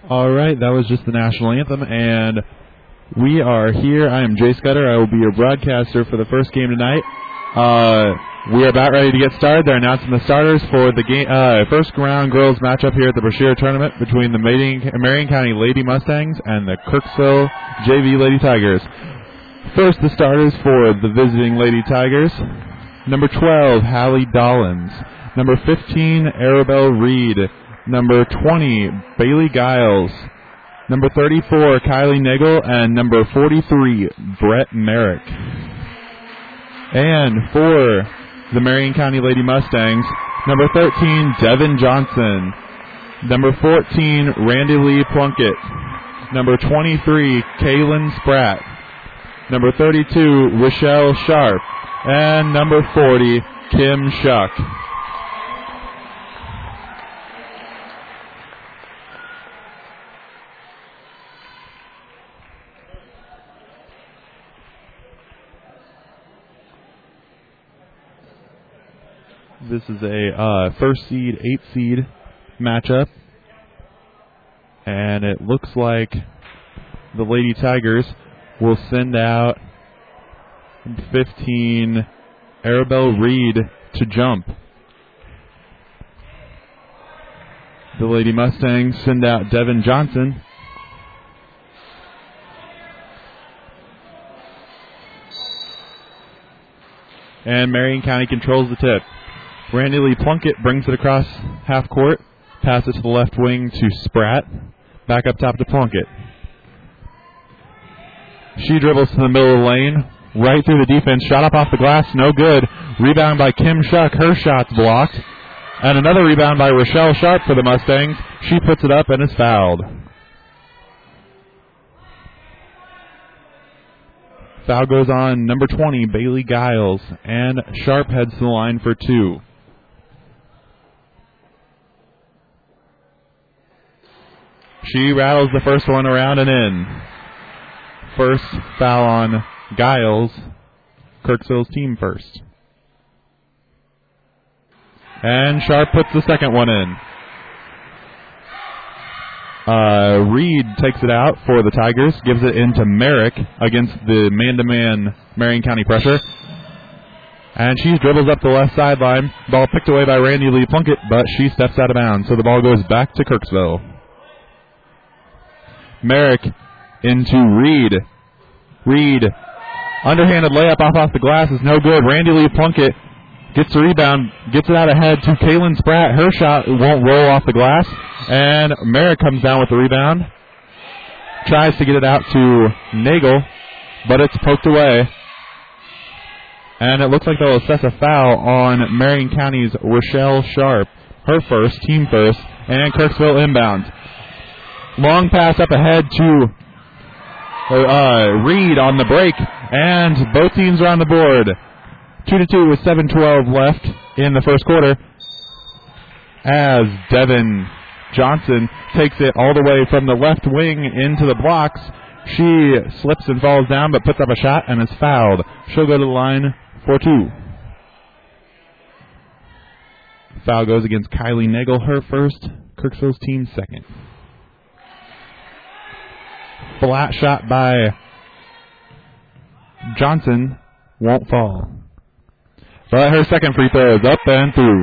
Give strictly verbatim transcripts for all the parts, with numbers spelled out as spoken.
All right, that was just the national anthem, and we are here. I am Jay Scudder. I will be your broadcaster for the first game tonight. Uh, we are about ready to get started. They're announcing the starters for the game, uh, first round girls matchup here at the Brashear tournament between the Marion, Marion County Lady Mustangs and the Kirksville J V Lady Tigers. First, the starters for the visiting Lady Tigers. Number twelve, Hallie Dollins. Number fifteen, Arabelle Reed. Number twenty, Bailey Giles. Number thirty-four, Kylie Nagel. And number forty-three, Brett Merrick. And for the Marion County Lady Mustangs, number thirteen, Devin Johnson. Number fourteen, Randy Lee Plunkett. Number twenty-three, Kaylin Spratt. Number thirty-two, Rochelle Sharp. And number forty, Kim Shuck. This is a uh, first seed, eight seed matchup. And it looks like the Lady Tigers will send out fifteen, Arabelle Reed to jump. The Lady Mustangs send out Devin Johnson. And Marion County controls the tip. Randy Lee Plunkett brings it across half court, passes to the left wing to Spratt, back up top to Plunkett. She dribbles to the middle of the lane, right through the defense, shot up off the glass, no good. Rebound by Kim Shuck, her shot's blocked. And another rebound by Rochelle Sharp for the Mustangs. She puts it up and is fouled. Foul goes on number twenty, Bailey Giles, and Sharp heads to the line for two. She rattles the first one around and in. First foul on Giles, Kirksville's team first. And Sharp puts the second one in. Uh, Reed takes it out for the Tigers, gives it into Merrick against the man-to-man Marion County pressure. And she dribbles up the left sideline. Ball picked away by Randy Lee Plunkett, but she steps out of bounds, so the ball goes back to Kirksville. Merrick into Reed. Reed, underhanded layup off off the glass is no good. Randy Lee Plunkett gets the rebound, gets it out ahead to Kaylin Spratt. Her shot won't roll off the glass. And Merrick comes down with the rebound. Tries to get it out to Nagel, but it's poked away. And it looks like they'll assess a foul on Marion County's Rochelle Sharp. Her first, team first, and Kirksville inbounds. Long pass up ahead to uh, Reed on the break, and both teams are on the board. Two to two with seven twelve left in the first quarter. As Devin Johnson takes it all the way from the left wing into the blocks. She slips and falls down, but puts up a shot and is fouled. She'll go to the line for two. Foul goes against Kylie Nagel, her first, Kirksville's team second. Flat shot by Johnson won't fall. But her second free throw is up and through.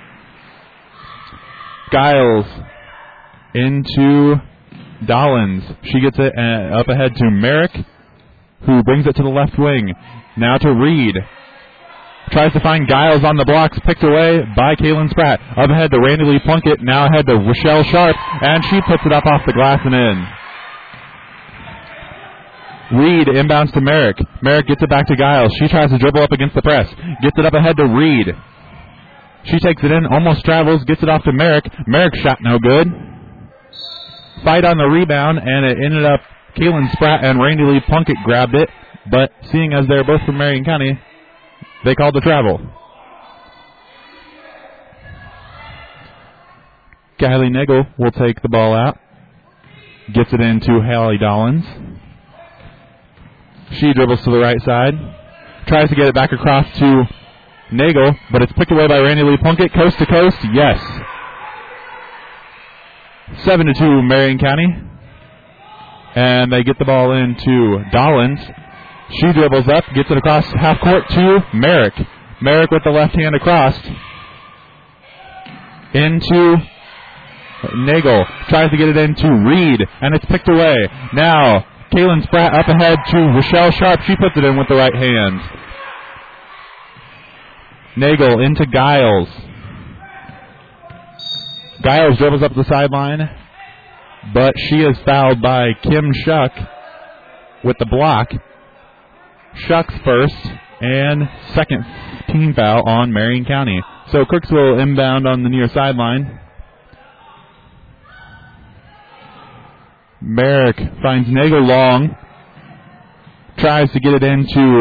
Giles into Dollins. She gets it uh, up ahead to Merrick, who brings it to the left wing. Now to Reed. Tries to find Giles on the blocks, picked away by Kaylin Spratt. Up ahead to Randy Lee Plunkett, now ahead to Rochelle Sharp, and she puts it up off the glass and in. Reed inbounds to Merrick. Merrick gets it back to Giles. She tries to dribble up against the press. Gets it up ahead to Reed. She takes it in, almost travels, gets it off to Merrick. Merrick's shot no good. Fight on the rebound, and it ended up Kaylin Spratt and Randy Lee Plunkett grabbed it, but seeing as they're both from Marion County, they called the travel. Kylie Nagel will take the ball out. Gets it into Hallie Dollins. She dribbles to the right side. Tries to get it back across to Nagel, but it's picked away by Randy Lee Plunkett. Coast to coast, yes. seven to two Marion County. And they get the ball into Dollins. She dribbles up, gets it across half court to Merrick. Merrick with the left hand across. Into Nagel. Tries to get it into Reed, and it's picked away. Now, Kaylin Spratt up ahead to Rochelle Sharp. She puts it in with the right hand. Nagel into Giles. Giles dribbles up the sideline, but she is fouled by Kim Shuck with the block. Shuck's first and second team foul on Marion County. So Kirksville inbound on the near sideline. Merrick finds Nagel long. Tries to get it into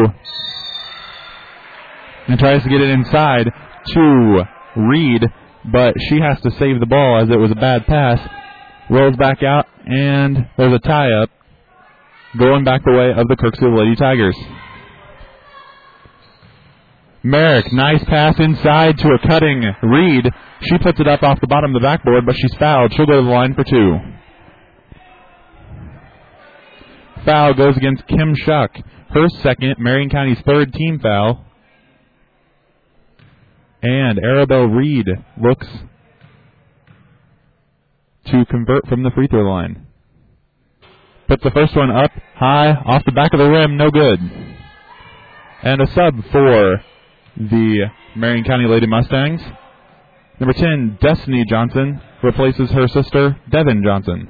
and tries to get it inside to Reed, but she has to save the ball as it was a bad pass. Rolls back out, and there's a tie-up going back the way of the Kirksville Lady Tigers. Merrick, nice pass inside to a cutting Reed. She puts it up off the bottom of the backboard, but she's fouled. She'll go to the line for two. Foul goes against Kim Shuck. Her second, Marion County's third team foul. And Arabelle Reed looks to convert from the free throw line. Puts the first one up high, off the back of the rim, no good. And a sub for the Marion County Lady Mustangs. Number ten, Destiny Johnson, replaces her sister, Devin Johnson.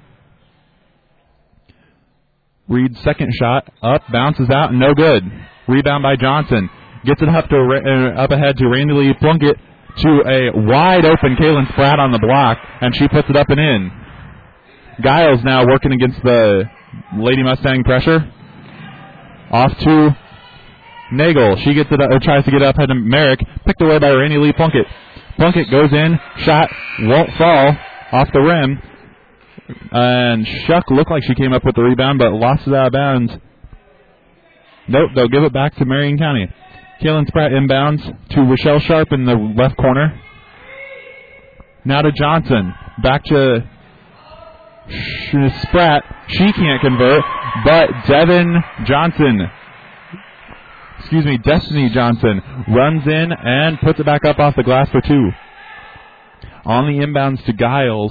Reed's second shot, up, bounces out, no good. Rebound by Johnson. Gets it up to uh, up ahead to Randy Lee Plunkett, to a wide open Kaylin Spratt on the block, and she puts it up and in. Giles now working against the Lady Mustang pressure. Off to Nagel. She gets it up, or tries to get up ahead to Merrick. Picked away by Randy Lee Plunkett. Plunkett goes in, shot won't fall off the rim. And Shuck looked like she came up with the rebound, but lost it out of bounds. Nope, they'll give it back to Marion County. Kaylin Spratt inbounds to Rochelle Sharp in the left corner. Now to Johnson. Back to Spratt. She can't convert, but Devin Johnson, excuse me, Destiny Johnson runs in and puts it back up off the glass for two. On the inbounds to Giles.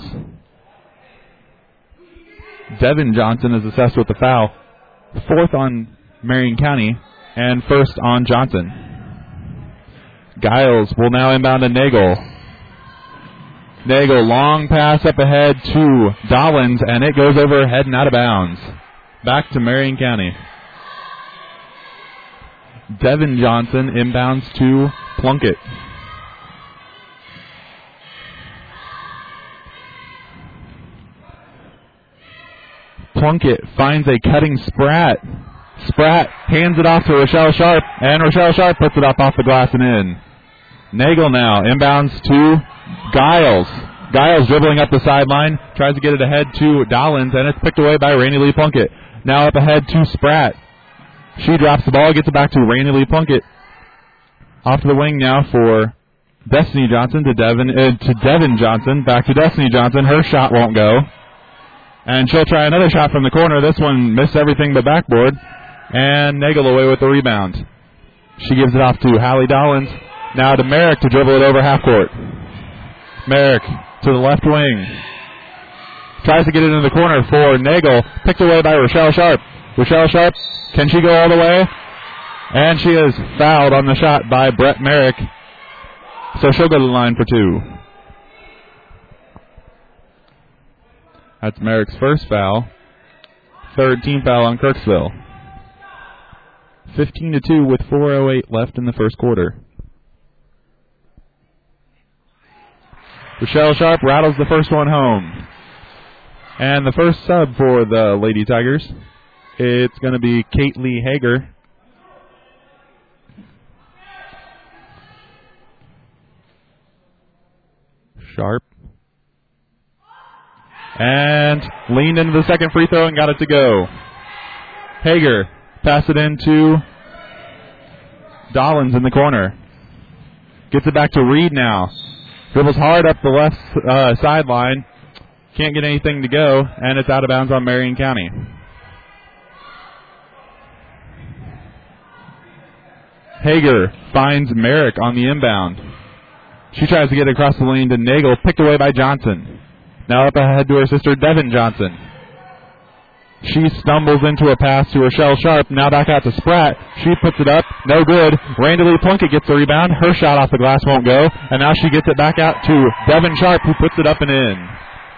Devin Johnson is assessed with the foul. Fourth on Marion County and first on Johnson. Giles will now inbound to Nagel. Nagel, long pass up ahead to Dollins, and it goes over her head and out of bounds. Back to Marion County. Devin Johnson inbounds to Plunkett. Plunkett finds a cutting Spratt. Spratt hands it off to Rochelle Sharp, and Rochelle Sharp puts it up off the glass and in. Nagel now inbounds to Giles. Giles dribbling up the sideline, tries to get it ahead to Dollins, and it's picked away by Randy Lee Plunkett. Now up ahead to Spratt. She drops the ball, gets it back to Randy Lee Plunkett. Off to the wing now for Destiny Johnson to Devin uh, to Devin Johnson. Back to Destiny Johnson. Her shot won't go. And she'll try another shot from the corner. This one missed everything but backboard. And Nagel away with the rebound. She gives it off to Hallie Dollins. Now to Merrick to dribble it over half court. Merrick to the left wing. Tries to get it into the corner for Nagel. Picked away by Rochelle Sharp. Rochelle Sharp, can she go all the way? And she is fouled on the shot by Brett Merrick. So she'll go to the line for two. That's Merrick's first foul. Third team foul on Kirksville. fifteen to two with four oh eight left in the first quarter. Rochelle Sharp rattles the first one home. And the first sub for the Lady Tigers, it's going to be Kate Lee Hager. Sharp. And leaned into the second free throw and got it to go. Hager pass it into Dollins in the corner. Gets it back to Reed now. Dribbles hard up the left uh, sideline. Can't get anything to go, and it's out of bounds on Marion County. Hager finds Merrick on the inbound. She tries to get across the lane to Nagel, picked away by Johnson. Now up ahead to her sister, Devin Johnson. She stumbles into a pass to Rochelle Sharp. Now back out to Spratt. She puts it up. No good. Randy Lee Plunkett gets the rebound. Her shot off the glass won't go. And now she gets it back out to Devin Sharp, who puts it up and in.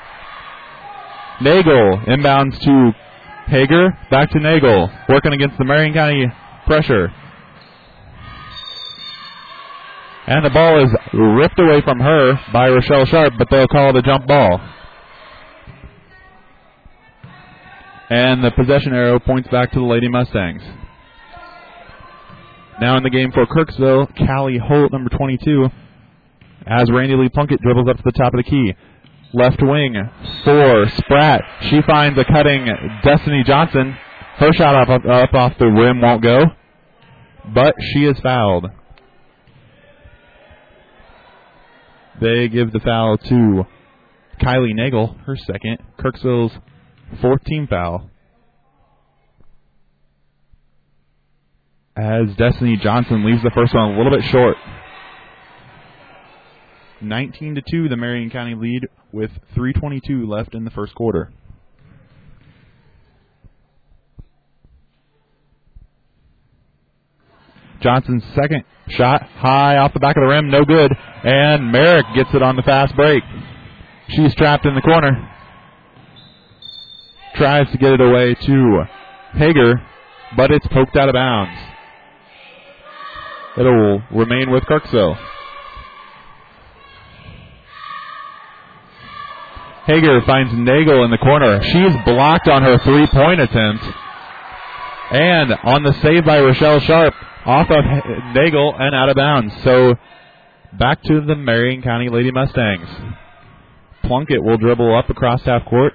Nagel inbounds to Hager. Back to Nagel. Working against the Marion County pressure. And the ball is ripped away from her by Rochelle Sharp, but they'll call it a jump ball. And the possession arrow points back to the Lady Mustangs. Now in the game for Kirksville, Callie Holt, number twenty-two, as Randy Lee Plunkett dribbles up to the top of the key. Left wing for Spratt. She finds a cutting Destiny Johnson. Her shot up, up, up off the rim won't go, but she is fouled. They give the foul to Kylie Nagel, her second. Kirksville's fourth team foul. As Destiny Johnson leaves the first one a little bit short. nineteen to two, the Marion County lead with three twenty-two left in the first quarter. Johnson's second shot, high off the back of the rim, no good. And Merrick gets it on the fast break. She's trapped in the corner. Tries to get it away to Hager, but it's poked out of bounds. It'll remain with Kirksville. Hager finds Nagel in the corner. She's blocked on her three-point attempt. And on the save by Rochelle Sharp, off of Nagel and out of bounds. So back to the Marion County Lady Mustangs. Plunkett will dribble up across half court.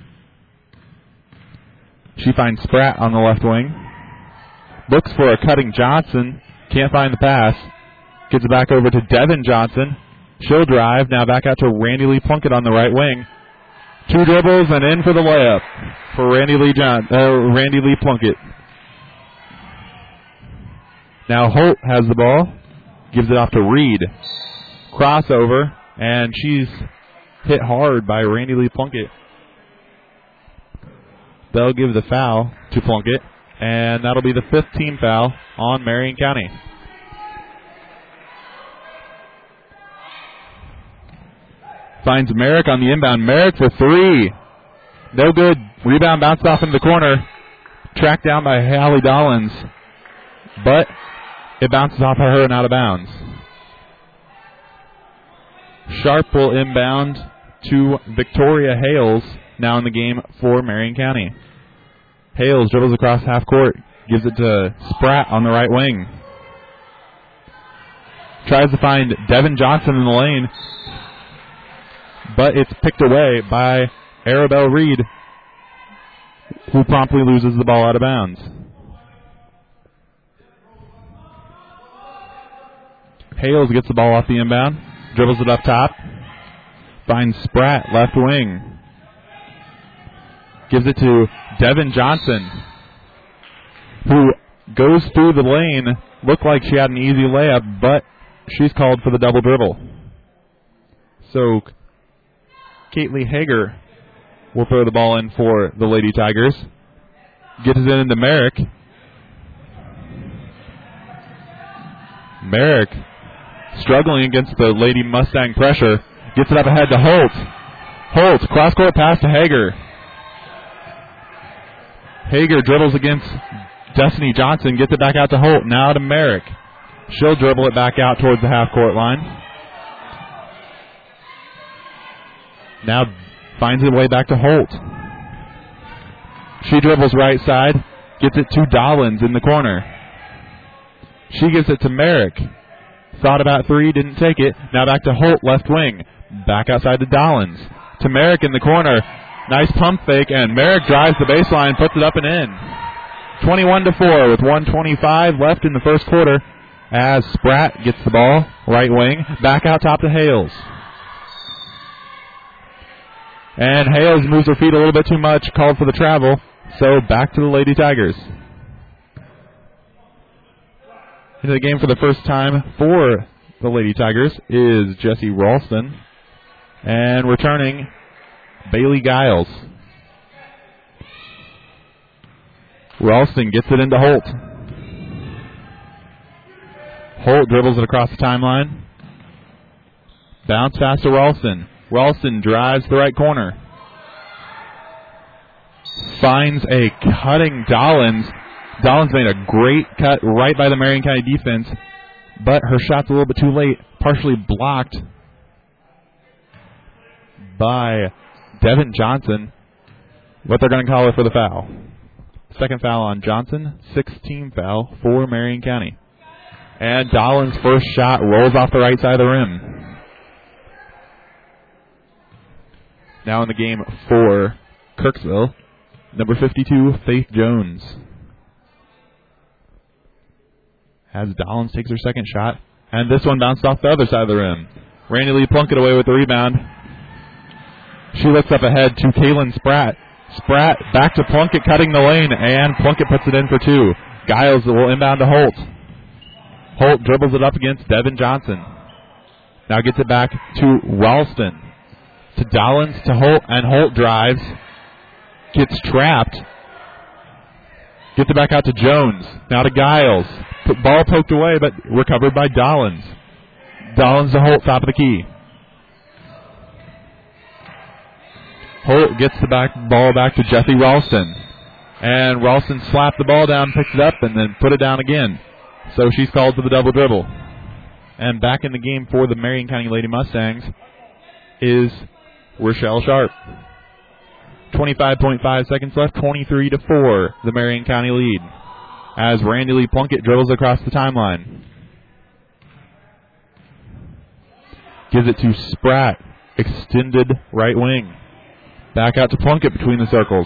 She finds Spratt on the left wing. Looks for a cutting Johnson. Can't find the pass. Gets it back over to Devin Johnson. She'll drive. Now back out to Randy Lee Plunkett on the right wing. Two dribbles and in for the layup for Randy Lee John, uh, Randy Lee Plunkett. Now Holt has the ball. Gives it off to Reed. Crossover. And she's hit hard by Randy Lee Plunkett. They'll give the foul to Plunkett. And that'll be the fifth team foul on Marion County. Finds Merrick on the inbound. Merrick for three. No good. Rebound bounced off in the corner. Tracked down by Hallie Dollins. But it bounces off of her and out of bounds. Sharp will inbound to Victoria Hales, now in the game for Marion County. Hales dribbles across half court. Gives it to Spratt on the right wing. Tries to find Devin Johnson in the lane. But it's picked away by Arabelle Reed, who promptly loses the ball out of bounds. Hales gets the ball off the inbound, dribbles it up top, finds Spratt, left wing. Gives it to Devin Johnson, who goes through the lane. Looked like she had an easy layup, but she's called for the double dribble. So Caitlin Hager will throw the ball in for the Lady Tigers. Gets it into Merrick. Merrick struggling against the Lady Mustang pressure. Gets it up ahead to Holt. Holt, cross-court pass to Hager. Hager dribbles against Destiny Johnson. Gets it back out to Holt. Now to Merrick. She'll dribble it back out towards the half-court line. Now finds her way back to Holt. She dribbles right side. Gets it to Dollins in the corner. She gives it to Merrick. Thought about three, didn't take it. Now back to Holt, left wing. Back outside to Dollins. To Merrick in the corner. Nice pump fake, and Merrick drives the baseline, puts it up and in. twenty-one to four with one twenty-five left in the first quarter as Spratt gets the ball, right wing. Back out top to Hales. And Hales moves her feet a little bit too much, called for the travel. So back to the Lady Tigers. Into the game for the first time for the Lady Tigers is Jessie Ralston. And returning, Bailey Giles. Ralston gets it into Holt. Holt dribbles it across the timeline. Bounce pass to Ralston. Ralston drives the right corner. Finds a cutting Dollins. Dollins made a great cut right by the Marion County defense, but her shot's a little bit too late, partially blocked by Devin Johnson, but they're going to call her for the foul. Second foul on Johnson, sixth team foul for Marion County. And Dollins' first shot rolls off the right side of the rim. Now in the game for Kirksville, number fifty-two, Faith Jones. As Dollins takes her second shot, and this one bounced off the other side of the rim. Randy Lee Plunkett away with the rebound. She looks up ahead to Kaylin Spratt. Spratt back to Plunkett, cutting the lane, and Plunkett puts it in for two. Giles will inbound to Holt. Holt dribbles it up against Devin Johnson. Now gets it back to Ralston. To Dollins, to Holt, and Holt drives. Gets trapped. Gets it back out to Jones. Now to Giles. Put, ball poked away, but recovered by Dollins. Dollins to Holt, top of the key. Holt gets the back ball back to Jessie Ralston. And Ralston slapped the ball down, picked it up, and then put it down again. So she's called for the double dribble. And back in the game for the Marion County Lady Mustangs is Rochelle Sharp. twenty-five point five seconds left, twenty-three to four, the Marion County lead. As Randy Lee Plunkett dribbles across the timeline. Gives it to Spratt, extended right wing. Back out to Plunkett between the circles.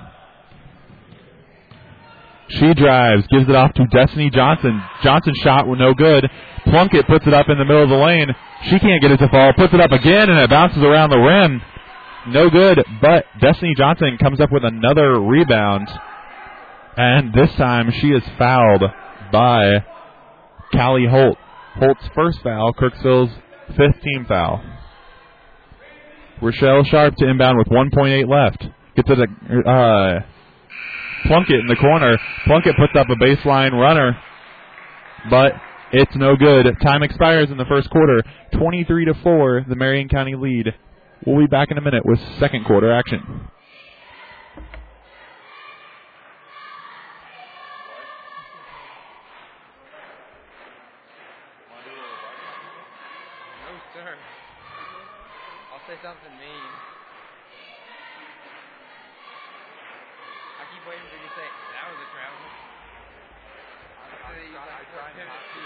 She drives, gives it off to Destiny Johnson. Johnson's shot was no good. Plunkett puts it up in the middle of the lane. She can't get it to fall. Puts it up again, and it bounces around the rim. No good, but Destiny Johnson comes up with another rebound. And this time she is fouled by Callie Holt. Holt's first foul, Kirksville's fifth team foul. Rochelle Sharp to inbound with one point eight left. Gets it to uh, Plunkett in the corner. Plunkett puts up a baseline runner, but it's no good. Time expires in the first quarter. twenty-three to four, the Marion County lead. We'll be back in a minute with second quarter action. Say something mean. I keep waiting for you to say, that was a travel. I, I, I, I try not to.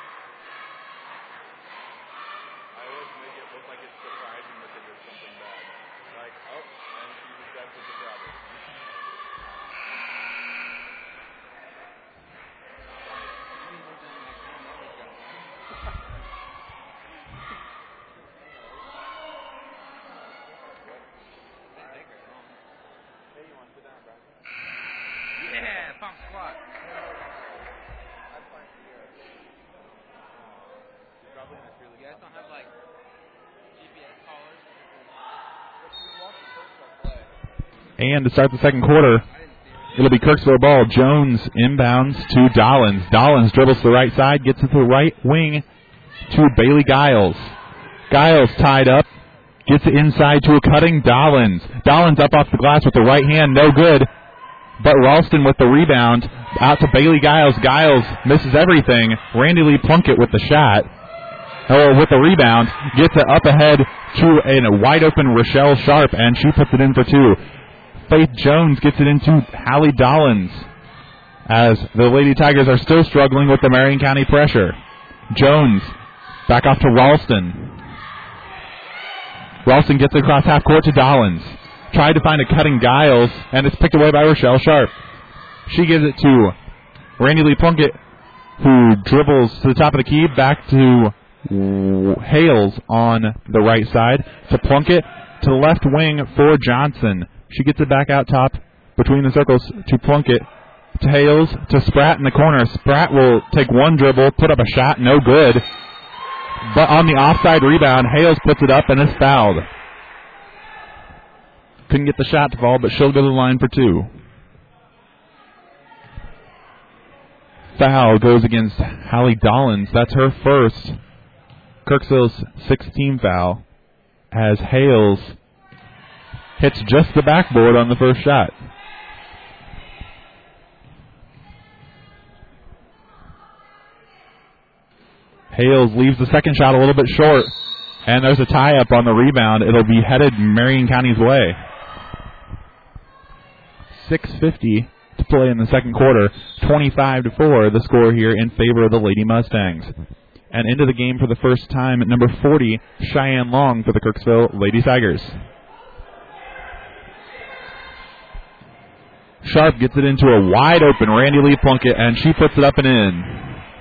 I always make it look like it's surprising that they did something bad. Like, oh, and she rejected the travel. Yeah, pump squat. You guys don't have like G P S collars? And to start the second quarter, it'll be Kirksville ball. Jones inbounds to Dollins. Dollins dribbles to the right side, gets it to the right wing to Bailey Giles. Giles tied up, gets it inside to a cutting Dollins. Dollins up off the glass with the right hand, no good. But Ralston with the rebound, out to Bailey Giles. Giles misses everything. Randy Lee Plunkett with the shot, or with the rebound, gets it up ahead to a wide open Rochelle Sharp, and she puts it in for two. Faith Jones gets it into Hallie Dollins, as the Lady Tigers are still struggling with the Marion County pressure. Jones back off to Ralston. Ralston gets it across half court to Dollins. Tried to find a cutting Giles, and it's picked away by Rochelle Sharp. She gives it to Randy Lee Plunkett, who dribbles to the top of the key, back to Hales on the right side, to Plunkett, to the left wing for Johnson. She gets it back out top between the circles to Plunkett. To Hales, to Spratt in the corner. Spratt will take one dribble, put up a shot, no good. But on the offside rebound, Hales puts it up and is fouled. Couldn't get the shot to fall, but she'll go to the line for two. Foul goes against Hallie Dollins. That's her first. Kirksville's sixth team foul as Hales hits just the backboard on the first shot. Hales leaves the second shot a little bit short, and there's a tie-up on the rebound. It'll be headed Marion County's way. six fifty to play in the second quarter. twenty-five to four, the score here in favor of the Lady Mustangs. And into the game for the first time at number forty, Cheyenne Long for the Kirksville Lady Tigers. Sharp gets it into a wide-open Randy Lee Plunkett, and she puts it up and in.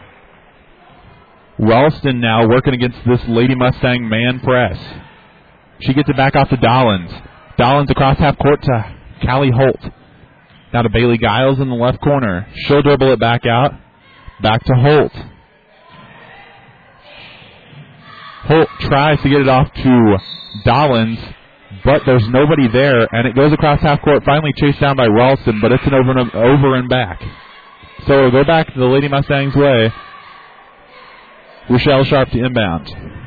Ralston now working against this Lady Mustang man press. She gets it back off to Dollins. Dollins across half court to Callie Holt. Now to Bailey Giles in the left corner. She'll dribble it back out. Back to Holt. Holt tries to get it off to Dollins, but there's nobody there, and it goes across half court, finally chased down by Ralston, but it's an over and, over and back. So we'll go back to the Lady Mustangs' way. Rochelle Sharp to inbound.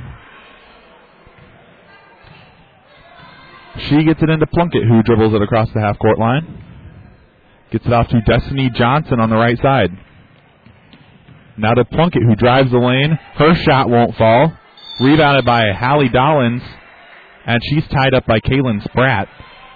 She gets it into Plunkett, who dribbles it across the half-court line. Gets it off to Destiny Johnson on the right side. Now to Plunkett, who drives the lane. Her shot won't fall. Rebounded by Hallie Dollins, and she's tied up by Kaylin Spratt.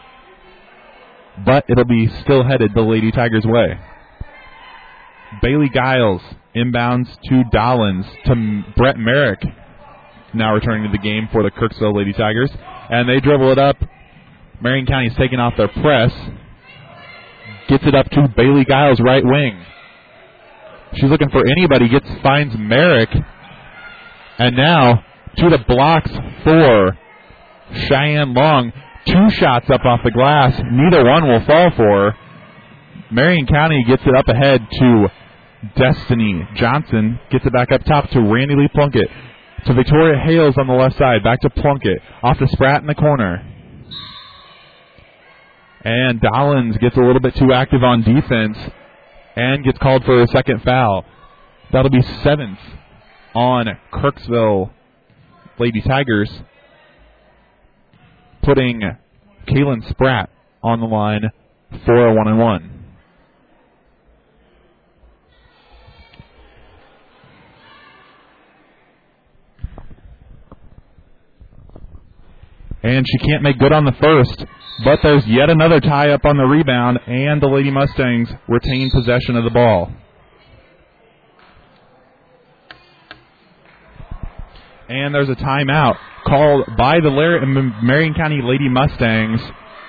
But it'll be still headed the Lady Tigers' way. Bailey Giles inbounds to Dollins, to Brett Merrick, now returning to the game for the Kirksville Lady Tigers. And they dribble it up. Marion County's taking off their press. Gets it up to Bailey Giles, right wing. She's looking for anybody, gets finds Merrick. And now to the blocks for Cheyenne Long. Two shots up off the glass. Neither one will fall for her. Marion County gets it up ahead to Destiny Johnson. Gets it back up top to Randy Lee Plunkett. To Victoria Hales on the left side. Back to Plunkett. Off to Spratt in the corner. And Dollins gets a little bit too active on defense and gets called for a second foul. That'll be seventh on Kirksville Lady Tigers, putting Kaylin Spratt on the line for a one and one. And she can't make good on the first, but there's yet another tie-up on the rebound, and the Lady Mustangs retain possession of the ball. And there's a timeout called by the Lar- Marion County Lady Mustangs.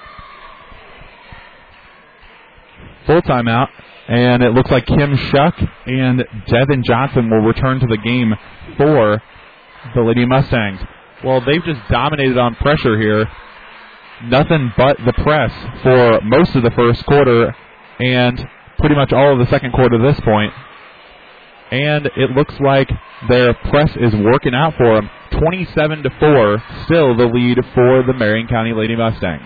Full timeout, and it looks like Kim Shuck and Devin Johnson will return to the game for the Lady Mustangs. Well, they've just dominated on pressure here. Nothing but the press for most of the first quarter and pretty much all of the second quarter to this point. And it looks like their press is working out for them. twenty-seven to four, still the lead for the Marion County Lady Mustangs.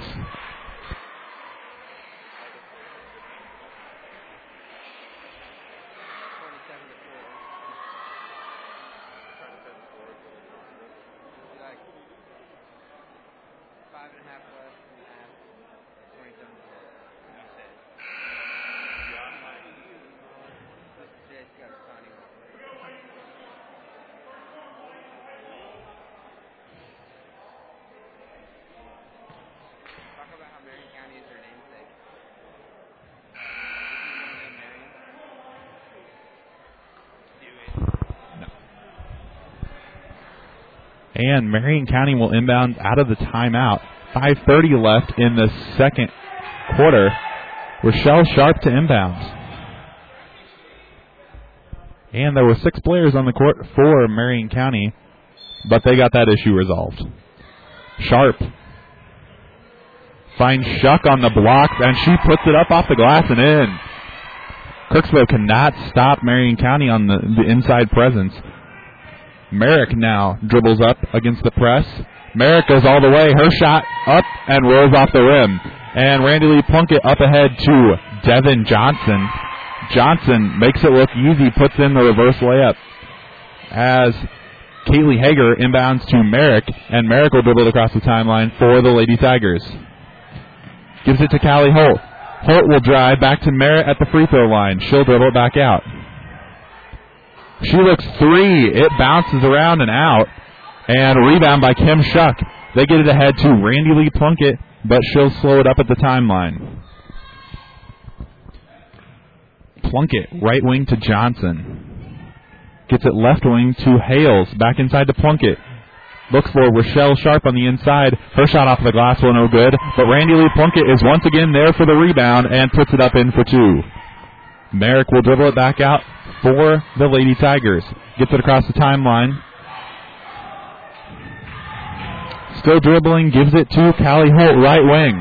And Marion County will inbound out of the timeout. five thirty left in the second quarter. Rochelle Sharp to inbound. And there were six players on the court for Marion County, but they got that issue resolved. Sharp finds Shuck on the block, and she puts it up off the glass and in. Kirksville cannot stop Marion County on the, the inside presence. Merrick now dribbles up against the press. Merrick goes all the way. Her shot up and rolls off the rim. And Randy Lee Plunkett up ahead to Devin Johnson. Johnson makes it look easy, puts in the reverse layup as Kaylee Hager inbounds to Merrick, and Merrick will dribble it across the timeline for the Lady Tigers. Gives it to Callie Holt. Holt will drive back to Merritt at the free throw line. She'll dribble it back out. She looks three. It bounces around and out. And rebound by Kim Shuck. They get it ahead to Randy Lee Plunkett, but she'll slow it up at the timeline. Plunkett, right wing to Johnson. Gets it left wing to Hales. Back inside to Plunkett. Looks for Rochelle Sharp on the inside. Her shot off the glass will no good. But Randy Lee Plunkett is once again there for the rebound and puts it up in for two. Merrick will dribble it back out for the Lady Tigers. Gets it across the timeline. Still dribbling, gives it to Callie Holt, right wing.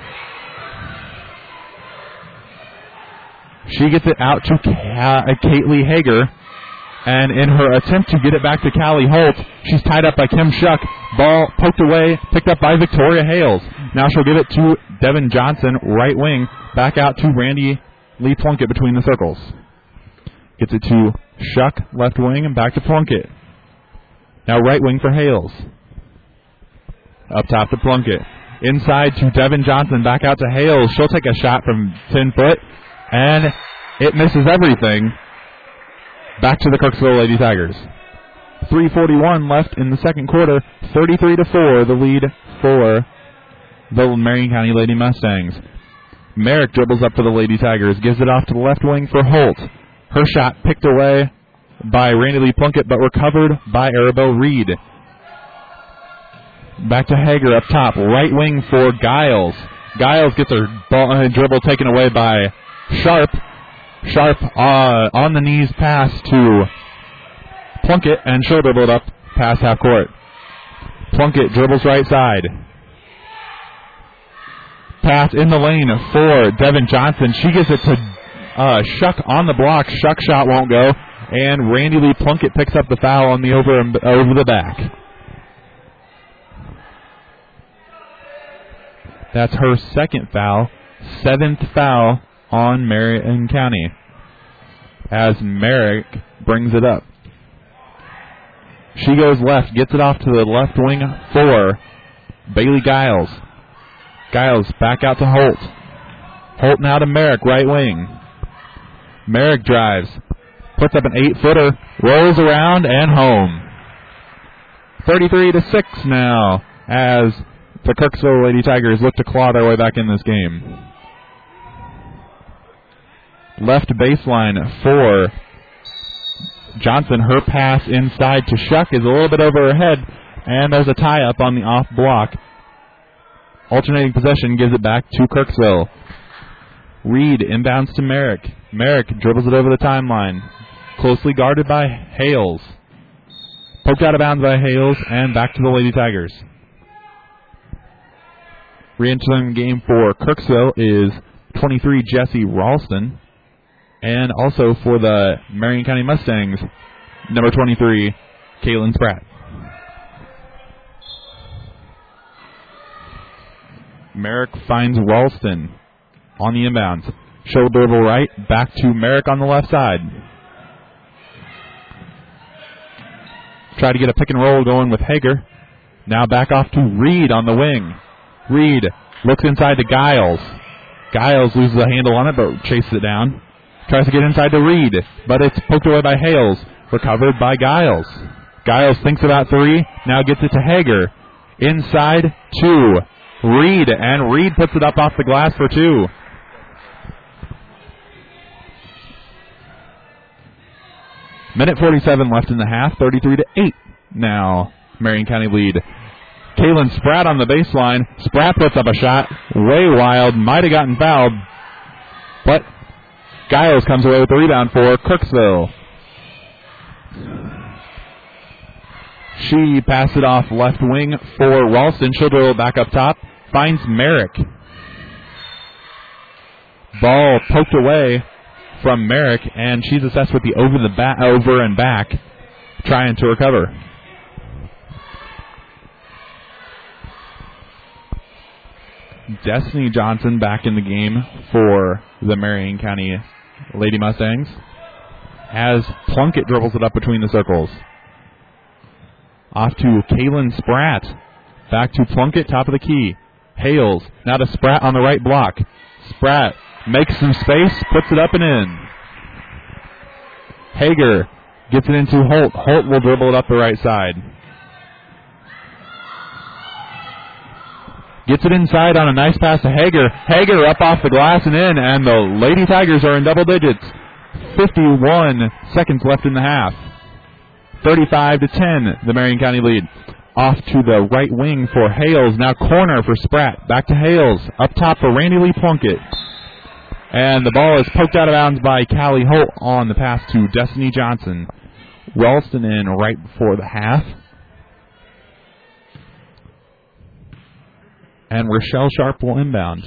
She gets it out to Ka- Kaylee Hager. And in her attempt to get it back to Callie Holt, she's tied up by Kim Shuck. Ball poked away, picked up by Victoria Hales. Now she'll give it to Devin Johnson, right wing. Back out to Randy Lee Plunkett between the circles. Gets it to Shuck, left wing, and back to Plunkett. Now right wing for Hales. Up top to Plunkett. Inside to Devin Johnson, back out to Hales. She'll take a shot from ten foot, and it misses everything. Back to the Kirksville Lady Tigers. three forty-one left in the second quarter. thirty-three to four, the lead for the Marion County Lady Mustangs. Merrick dribbles up for the Lady Tigers, gives it off to the left wing for Holt. Her shot picked away by Randy Lee Plunkett, but recovered by Arabelle Reed. Back to Hager up top, right wing for Giles. Giles gets her ball, uh, dribble taken away by Sharp. Sharp uh, on the knees pass to Plunkett, and she'll dribble it up past half court. Plunkett dribbles right side. Pass in the lane for Devin Johnson. She gets it to uh, Shuck on the block. Shuck shot won't go, and Randy Lee Plunkett picks up the foul on the over over the back. That's her second foul, seventh foul on Marion County as Merrick brings it up. She goes left, gets it off to the left wing for Bailey Giles. Giles back out to Holt. Holt now to Merrick, right wing. Merrick drives, puts up an eight-footer, rolls around, and home. thirty-three to six now as the Kirksville Lady Tigers look to claw their way back in this game. Left baseline for Johnson. Her pass inside to Shuck is a little bit over her head, and there's a tie-up on the off block. Alternating possession gives it back to Kirksville. Reed inbounds to Merrick. Merrick dribbles it over the timeline. Closely guarded by Hales. Poked out of bounds by Hales, and back to the Lady Tigers. Re-entering the game for Kirksville is twenty-three, Jesse Ralston. And also for the Marion County Mustangs, number twenty-three, Kaylin Spratt. Merrick finds Ralston on the inbounds. Show dribble right, back to Merrick on the left side. Try to get a pick and roll going with Hager. Now back off to Reed on the wing. Reed looks inside to Giles. Giles loses a handle on it, but chases it down. Tries to get inside to Reed, but it's poked away by Hales. Recovered by Giles. Giles thinks about three, now gets it to Hager. Inside to Reed, and Reed puts it up off the glass for two. Minute forty-seven left in the half, thirty-three to eight now. Marion County lead. Kaylin Spratt on the baseline. Spratt puts up a shot. Way wild. Might have gotten fouled. But Giles comes away with the rebound for Kirksville. She passes it off left wing for Ralston. She'll dribble back up top. Finds Merrick. Ball poked away from Merrick, and she's assessed with the over the back, over and back, trying to recover. Destiny Johnson back in the game for the Marion County Lady Mustangs as Plunkett dribbles it up between the circles. Off to Kaylin Spratt. Back to Plunkett, top of the key. Hales, now to Spratt on the right block. Spratt makes some space, puts it up and in. Hager gets it into Holt. Holt will dribble it up the right side. Gets it inside on a nice pass to Hager. Hager up off the glass and in, and the Lady Tigers are in double digits. fifty-one seconds left in the half. thirty-five to ten, the Marion County lead. Off to the right wing for Hales. Now corner for Spratt. Back to Hales. Up top for Randy Lee Plunkett. And the ball is poked out of bounds by Callie Holt on the pass to Destiny Johnson. Ralston in right before the half. And Rochelle Sharp will inbound.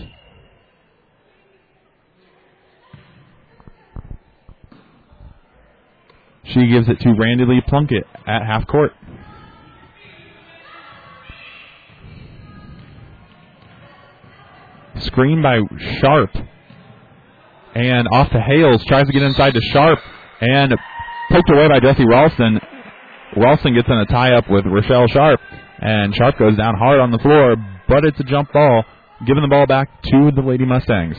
She gives it to Randy Lee Plunkett at half court. Screen by Sharp. And off to Hales. Tries to get inside to Sharp. And poked away by Jesse Ralston. Ralston gets in a tie-up with Rochelle Sharp. And Sharp goes down hard on the floor. But it's a jump ball. Giving the ball back to the Lady Mustangs.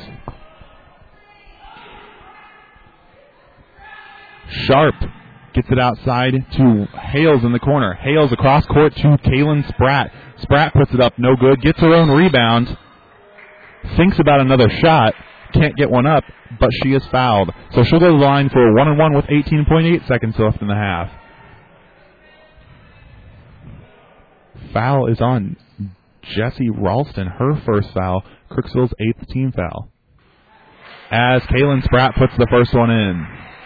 Sharp gets it outside to Hales in the corner. Hales across court to Kaylin Spratt. Spratt puts it up, no good. Gets her own rebound. Thinks about another shot. Can't get one up, but she is fouled. So she'll go to the line for a one and one with eighteen point eight seconds left in the half. Foul is on Jessie Ralston, her first foul. Kirksville's eighth team foul. As Kaylin Spratt puts the first one in.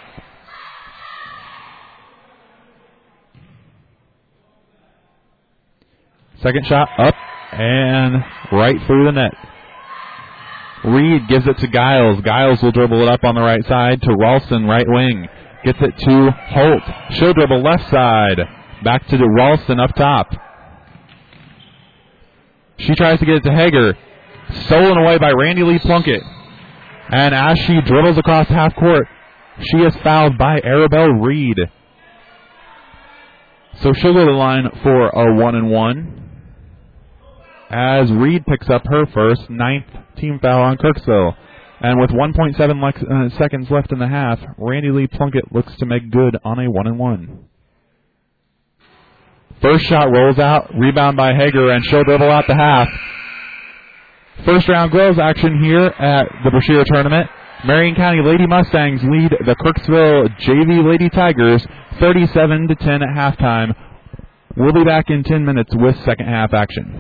Second shot up and right through the net. Reed gives it to Giles. Giles will dribble it up on the right side to Ralston, right wing. Gets it to Holt. She'll dribble left side. Back to Ralston up top. She tries to get it to Hager. Stolen away by Randy Lee Plunkett. And as she dribbles across half court, she is fouled by Arabelle Reed. So she'll go to the line for a one and one. As Reed picks up her first, ninth team foul on Kirksville. And with one point seven le- uh, seconds left in the half, Randy Lee Plunkett looks to make good on a one and one. First shot rolls out, rebound by Hager, and she'll dribble out the half. First round girls action here at the Brashear tournament. Marion County Lady Mustangs lead the Kirksville J V Lady Tigers thirty-seven to ten at halftime. We'll be back in ten minutes with second half action.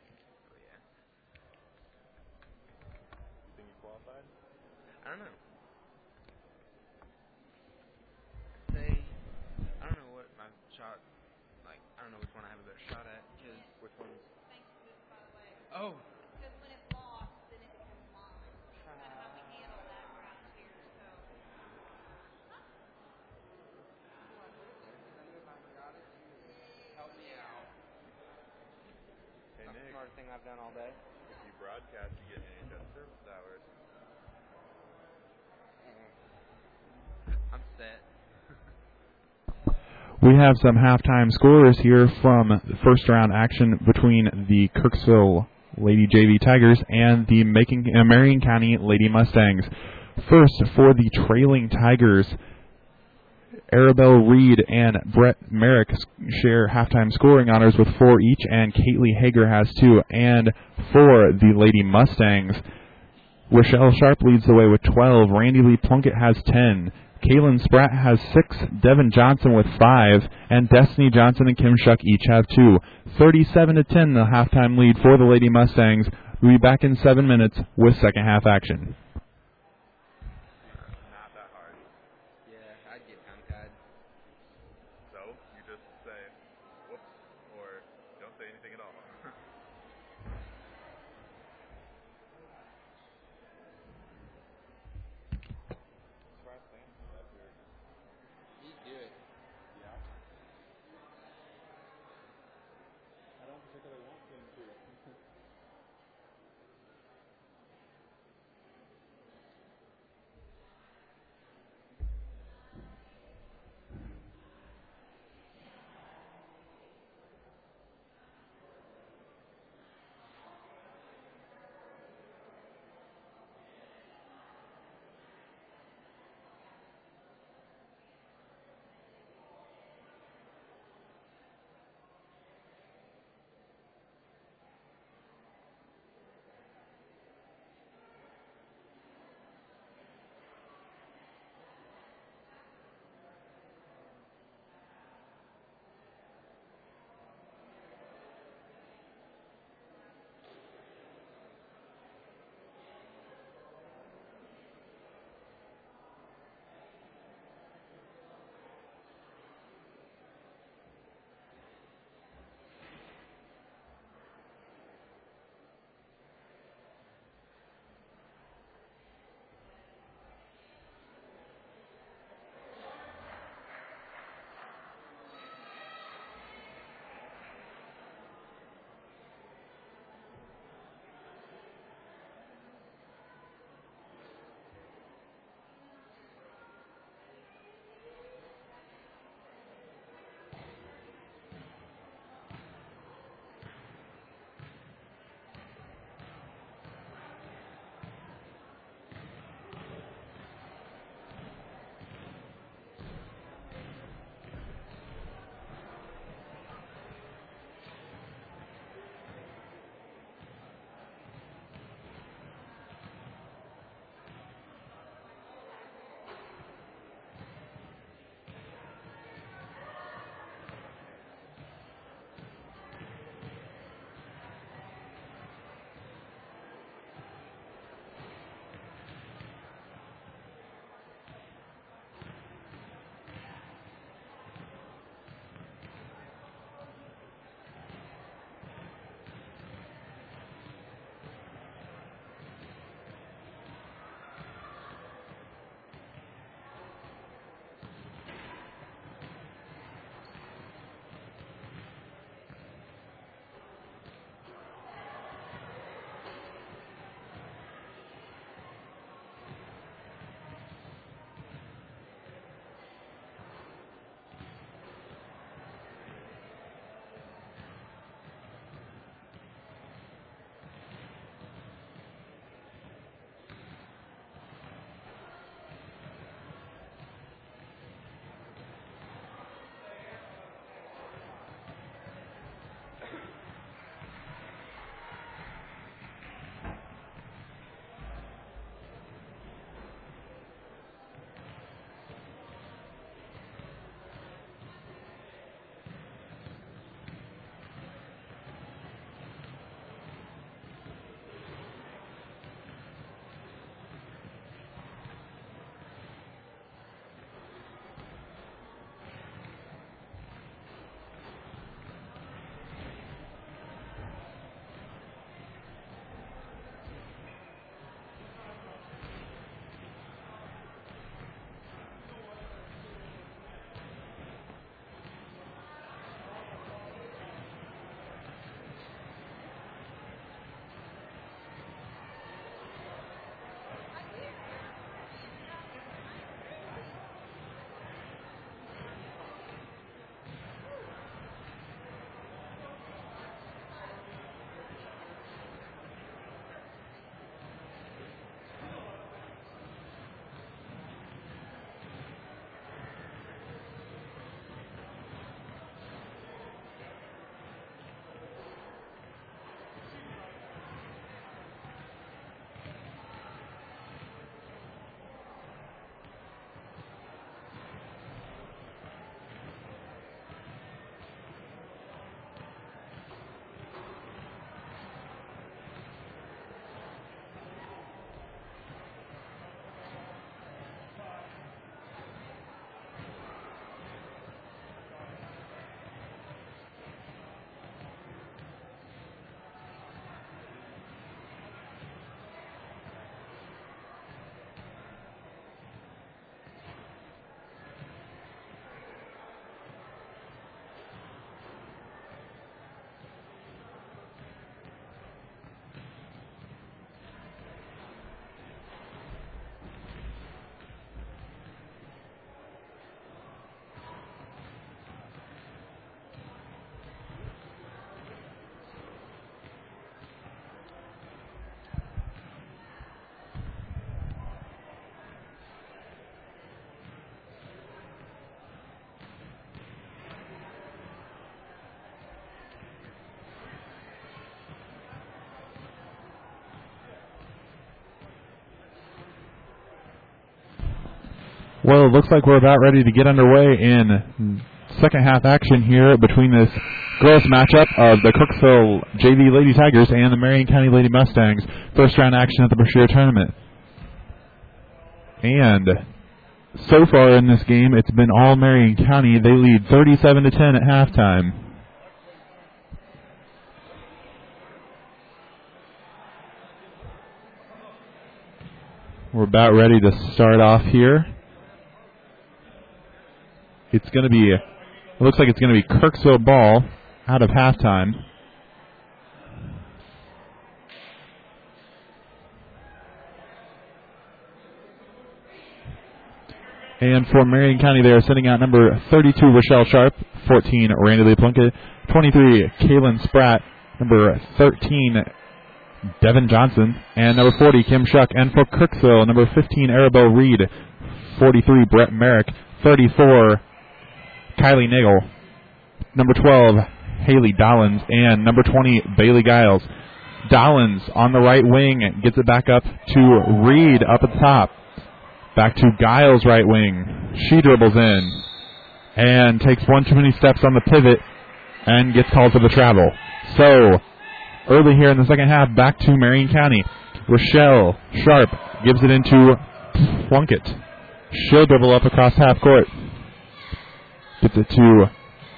I don't know. this one I have a better shot at. Cause Which one's? oh. Because when it's lost, then it becomes mine. That's kind of how we handle that around here. So. Help me out. Hey, That's the Nick. smartest thing I've done all day. If you broadcast, you get N H S service hours. I'm set. We have some halftime scorers here from the first round action between the Kirksville Lady J V Tigers and the Macon, uh, Marion County Lady Mustangs. First, for the trailing Tigers, Arabelle Reed and Brett Merrick share halftime scoring honors with four each, and Kaylee Hager has two. And for the Lady Mustangs, Rochelle Sharp leads the way with twelve. Randy Lee Plunkett has ten. Kaylin Spratt has six. Devin Johnson with five. And Destiny Johnson and Kim Shuck each have two. thirty-seven to ten, the halftime lead for the Lady Mustangs. We'll be back in seven minutes with second half action. Not that hard. Yeah, I'd get tongue-tied. So, you just say, whoops, or don't say anything at all. You do it. I don't particularly want him to. Well, it looks like we're about ready to get underway in second half action here between this girls matchup of the Kirksville J V Lady Tigers and the Marion County Lady Mustangs. First round action at the Brashear Tournament. And so far in this game, it's been all Marion County. They lead thirty-seven to ten at halftime. We're about ready to start off here. It's going to be, it looks like it's going to be Kirksville ball out of halftime. And for Marion County, they are sending out number thirty-two, Rochelle Sharp, fourteen, Randy Lee Plunkett, twenty-three, Kaylin Spratt, number thirteen, Devin Johnson, and number forty, Kim Shuck. And for Kirksville, number fifteen, Arabelle Reed, forty-three, Brett Merrick, thirty-four, Kylie Nagel, number twelve, Haley Dollins, and number twenty, Bailey Giles. Dollins on the right wing gets it back up to Reed up at the top. Back to Giles right wing. She dribbles in and takes one too many steps on the pivot and gets called for the travel. So, early here in the second half, back to Marion County. Rochelle Sharp gives it into Plunkett. She'll dribble up across half court. Gets it to,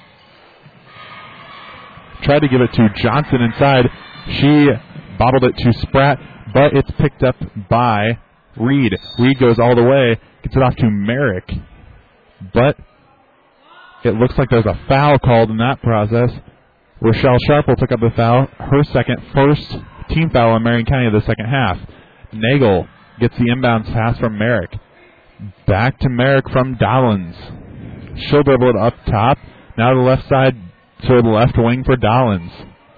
tried to give it to Johnson inside. She bobbled it to Spratt, but it's picked up by Reed. Reed goes all the way, gets it off to Merrick. But it looks like there's a foul called in that process. Rochelle Sharp will pick up the foul, her second, first team foul on Marion County of the second half. Nagel gets the inbounds pass from Merrick. Back to Merrick from Dollins. She'll dribble it up top. Now to the left side, to the left wing for Dollins.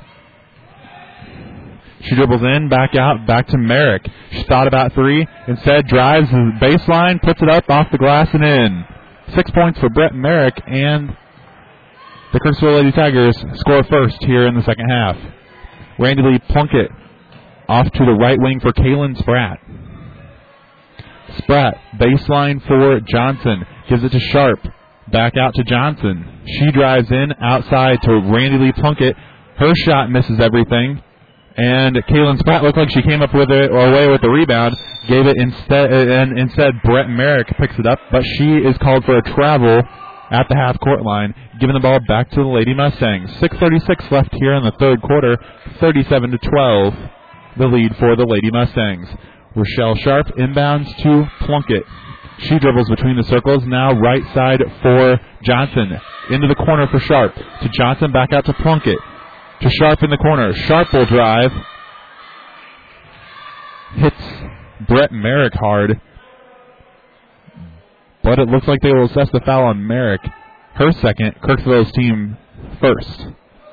She dribbles in, back out, back to Merrick. She thought about three. Instead, drives the baseline, puts it up off the glass and in. Six points for Brett Merrick, and the Kirksville Lady Tigers score first here in the second half. Randy Lee Plunkett off to the right wing for Kaylin Spratt. Spratt, baseline for Johnson. Gives it to Sharp. Back out to Johnson. She drives in outside to Randy Lee Plunkett. Her shot misses everything. And Kaylin Spratt looked like she came up with it or away with the rebound. Gave it instead, and instead Brett Merrick picks it up, but she is called for a travel at the half court line, giving the ball back to the Lady Mustangs. six thirty-six left here in the third quarter, thirty-seven to twelve, the lead for the Lady Mustangs. Rochelle Sharp inbounds to Plunkett. She dribbles between the circles, now right side for Johnson. Into the corner for Sharp. To Johnson, back out to Plunkett. To Sharp in the corner. Sharp will drive. Hits Brett Merrick hard. But it looks like they will assess the foul on Merrick. Her second, Kirksville's team first.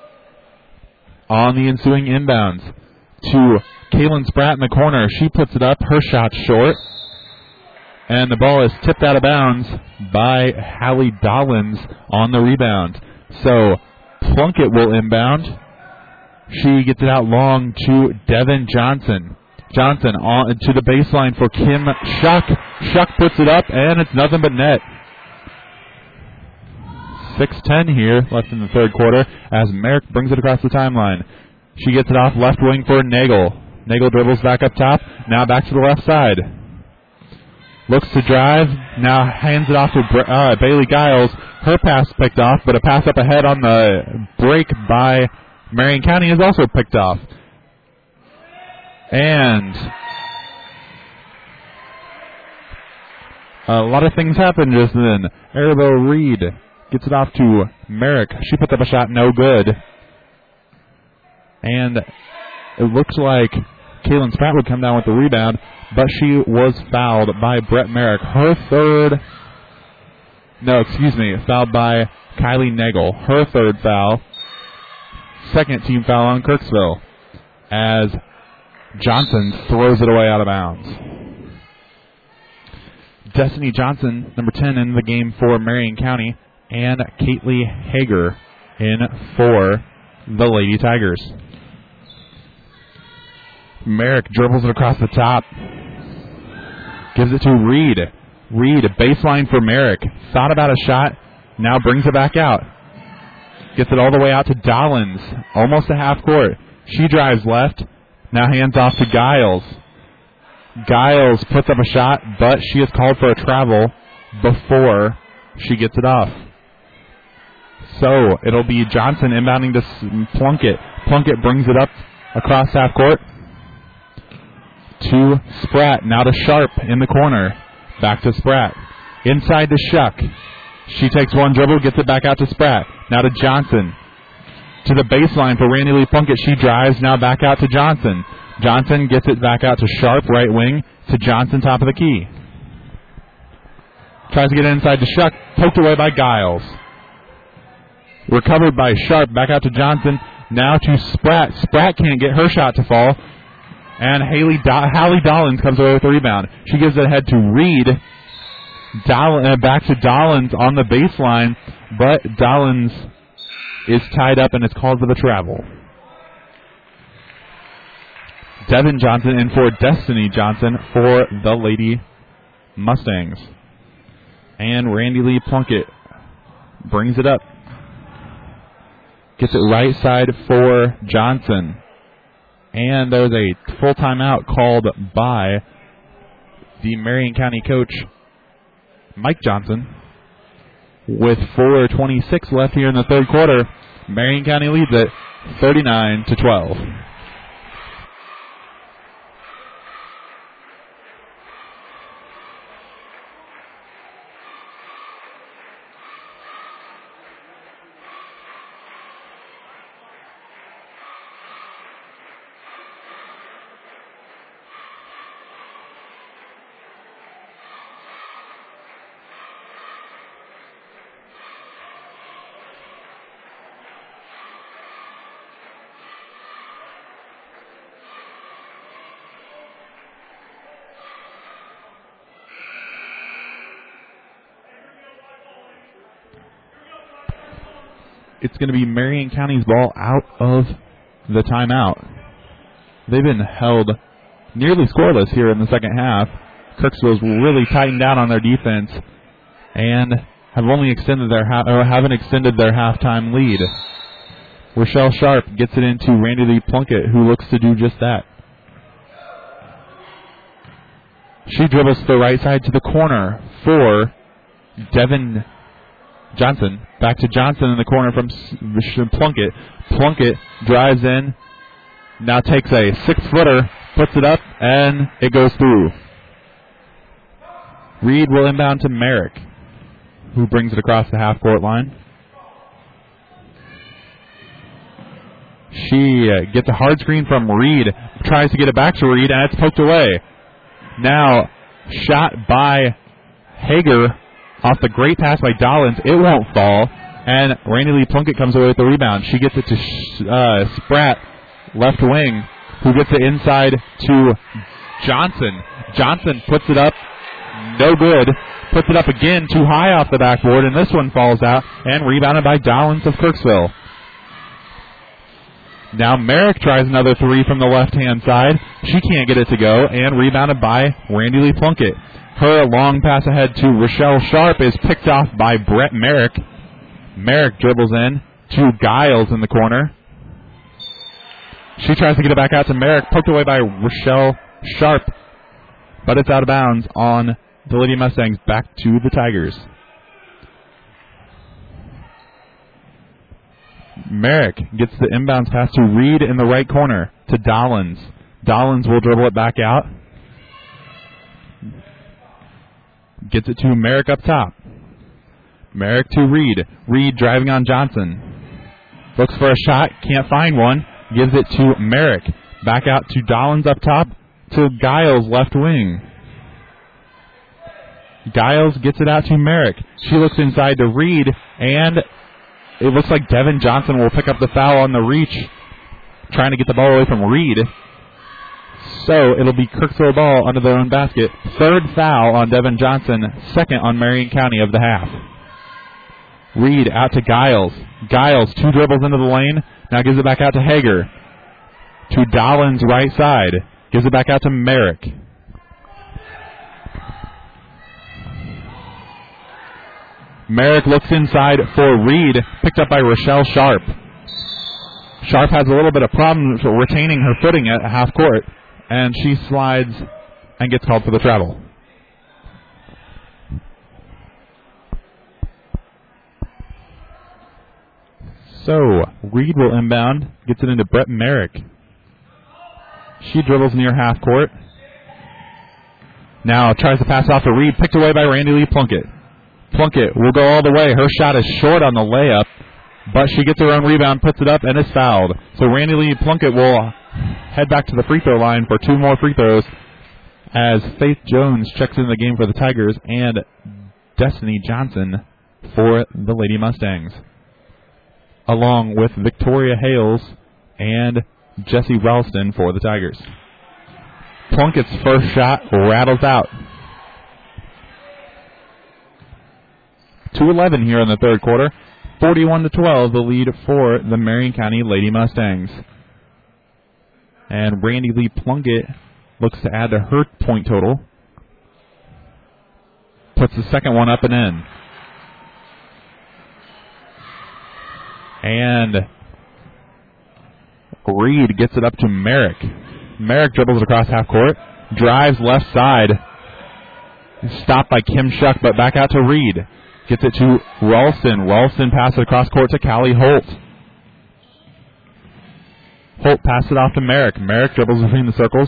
On the ensuing inbounds. To Kaylin Spratt in the corner. She puts it up. Her shot short. And the ball is tipped out of bounds by Hallie Dollins on the rebound. So Plunkett will inbound. She gets it out long to Devin Johnson. Johnson on to the baseline for Kim Shuck. Shuck puts it up, and it's nothing but net. six ten here left in the third quarter as Merrick brings it across the timeline. She gets it off left wing for Nagel. Nagel dribbles back up top. Now back to the left side. Looks to drive. Now hands it off to uh, Bailey Giles. Her pass picked off, but a pass up ahead on the break by Marion County is also picked off. And a lot of things happened just then. Arabelle Reed gets it off to Merrick. She puts up a shot, no good. And it looks like Kaylin Spratt would come down with the rebound, but she was fouled by Brett Merrick. Her third, no, excuse me, fouled by Kylie Nagel. Her third foul. Second team foul on Kirksville as Johnson throws it away out of bounds. Destiny Johnson, number ten, in the game for Marion County, and Caitley Hager in for the Lady Tigers. Merrick dribbles it across the top. Gives it to Reed. Reed, baseline for Merrick. Thought about a shot, now brings it back out. Gets it all the way out to Dollins, almost to half court. She drives left, now hands off to Giles. Giles puts up a shot, but she is called for a travel before she gets it off. So it'll be Johnson inbounding to Plunkett. Plunkett brings it up across half court to Spratt. Now to Sharp in the corner. Back to Spratt. Inside to Shuck. She takes one dribble, gets it back out to Spratt. Now to Johnson. To the baseline for Randy Lee Plunkett. She drives, now back out to Johnson. Johnson gets it back out to Sharp, right wing, to Johnson, top of the key. Tries to get it inside to Shuck, poked away by Giles. Recovered by Sharp, back out to Johnson, now to Spratt. Spratt can't get her shot to fall, and Haley Do- Hallie Dollins comes away with the rebound. She gives it ahead to Reed. Doll- uh, back to Dollins on the baseline, but Dollins is tied up and is called for the travel. Devin Johnson in for Destiny Johnson for the Lady Mustangs. And Randy Lee Plunkett brings it up. Gets it right side for Johnson. And there's a full timeout called by the Marion County coach, Mike Johnson. With four twenty-six left here in the third quarter, Marion County leads it thirty-nine to twelve. It's going to be Marion County's ball out of the timeout. They've been held nearly scoreless here in the second half. Kirksville's really tightened down on their defense and have only extended their ha- or haven't extended their halftime lead. Rochelle Sharp gets it into Randy Lee Plunkett, who looks to do just that. She dribbles to the right side to the corner for Devin Johnson. Back to Johnson in the corner from Plunkett. Plunkett drives in, now takes a six-footer, puts it up, and it goes through. Reed will inbound to Merrick, who brings it across the half-court line. She uh, gets a hard screen from Reed, tries to get it back to Reed, and it's poked away. Now, shot by Hager off the great pass by Dollins. It won't fall, and Randy Lee Plunkett comes away with the rebound. She gets it to uh, Spratt, left wing, who gets it inside to Johnson. Johnson puts it up, no good. Puts it up again, too high off the backboard, and this one falls out, and rebounded by Dollins of Kirksville. Now Merrick tries another three from the left-hand side. She can't get it to go, and rebounded by Randy Lee Plunkett. Her long pass ahead to Rochelle Sharp is picked off by Brett Merrick. Merrick dribbles in to Giles in the corner. She tries to get it back out to Merrick, poked away by Rochelle Sharp, but it's out of bounds on the Lady Mustangs, back to the Tigers. Merrick gets the inbounds pass to Reed in the right corner to Dollins. Dollins will dribble it back out. Gets it to Merrick up top. Merrick to Reed. Reed driving on Johnson. Looks for a shot, can't find one. Gives it to Merrick. Back out to Dollins up top to Giles left wing. Giles gets it out to Merrick. She looks inside to Reed, and it looks like Devin Johnson will pick up the foul on the reach, trying to get the ball away from Reed. So it'll be Kirksville ball under their own basket. Third foul on Devin Johnson, second on Marion County of the half. Reed out to Giles. Giles, two dribbles into the lane, now gives it back out to Hager. To Dollins right side, gives it back out to Merrick. Merrick looks inside for Reed, picked up by Rochelle Sharp. Sharp has a little bit of problem retaining her footing at half court, and she slides and gets called for the travel. So, Reed will inbound, gets it into Brett Merrick. She dribbles near half court. Now tries to pass off to Reed, picked away by Randy Lee Plunkett. Plunkett will go all the way. Her shot is short on the layup, but she gets her own rebound, puts it up, and is fouled. So Randy Lee Plunkett will head back to the free throw line for two more free throws as Faith Jones checks into the game for the Tigers and Destiny Johnson for the Lady Mustangs, along with Victoria Hales and Jessie Ralston for the Tigers. Plunkett's first shot rattles out. two eleven here in the third quarter. forty-one to twelve, the lead for the Marion County Lady Mustangs. And Randy Lee Plunkett looks to add to her point total. Puts the second one up and in. And Reed gets it up to Merrick. Merrick dribbles across half court, drives left side. Stopped by Kim Shuck, but back out to Reed. Gets it to Ralston. Ralston passes it across court to Callie Holt. Holt passes it off to Merrick. Merrick dribbles between the circles.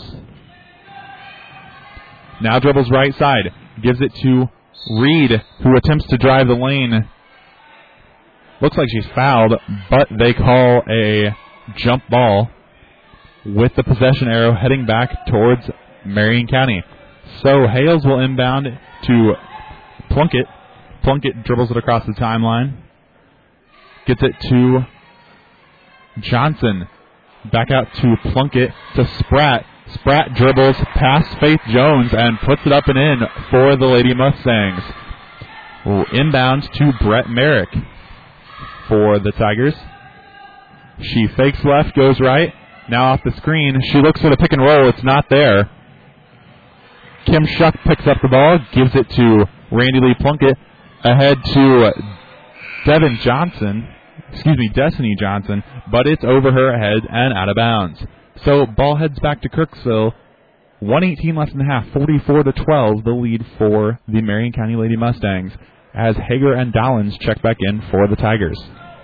Now dribbles right side. Gives it to Reed, who attempts to drive the lane. Looks like she's fouled, but they call a jump ball with the possession arrow heading back towards Marion County. So Hales will inbound to Plunkett. Plunkett dribbles it across the timeline. Gets it to Johnson. Back out to Plunkett to Spratt. Spratt dribbles past Faith Jones and puts it up and in for the Lady Mustangs. Inbound to Brett Merrick for the Tigers. She fakes left, goes right. Now off the screen. She looks for the pick and roll. It's not there. Kim Shuck picks up the ball, gives it to Randy Lee Plunkett. Ahead to Devin Johnson, excuse me, Destiny Johnson, but it's over her head and out of bounds. So ball heads back to Kirksville. one eighteen left in the half, forty-four to twelve, the lead for the Marion County Lady Mustangs, as Hager and Dollins check back in for the Tigers.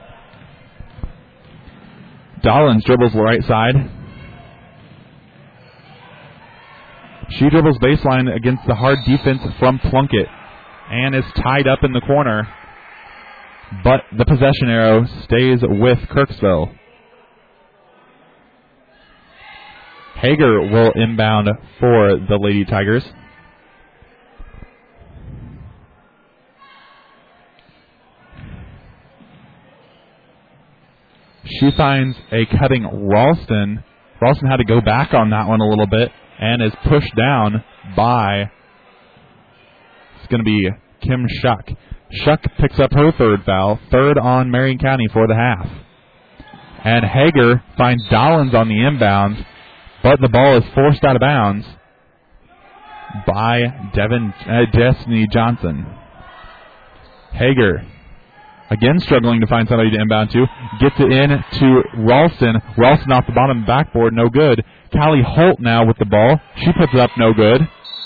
Dollins dribbles the right side. She dribbles baseline against the hard defense from Plunkett and is tied up in the corner, but the possession arrow stays with Kirksville. Hager will inbound for the Lady Tigers. She finds a cutting Ralston. Ralston had to go back on that one a little bit and is pushed down by, it's going to be Kim Shuck. Shuck picks up her third foul, third on Marion County for the half. And Hager finds Dollins on the inbounds, but the ball is forced out of bounds by Devin, uh, Destiny Johnson. Hager, again struggling to find somebody to inbound to, gets it in to Ralston. Ralston off the bottom backboard, no good. Callie Holt now with the ball. She puts it up, no good.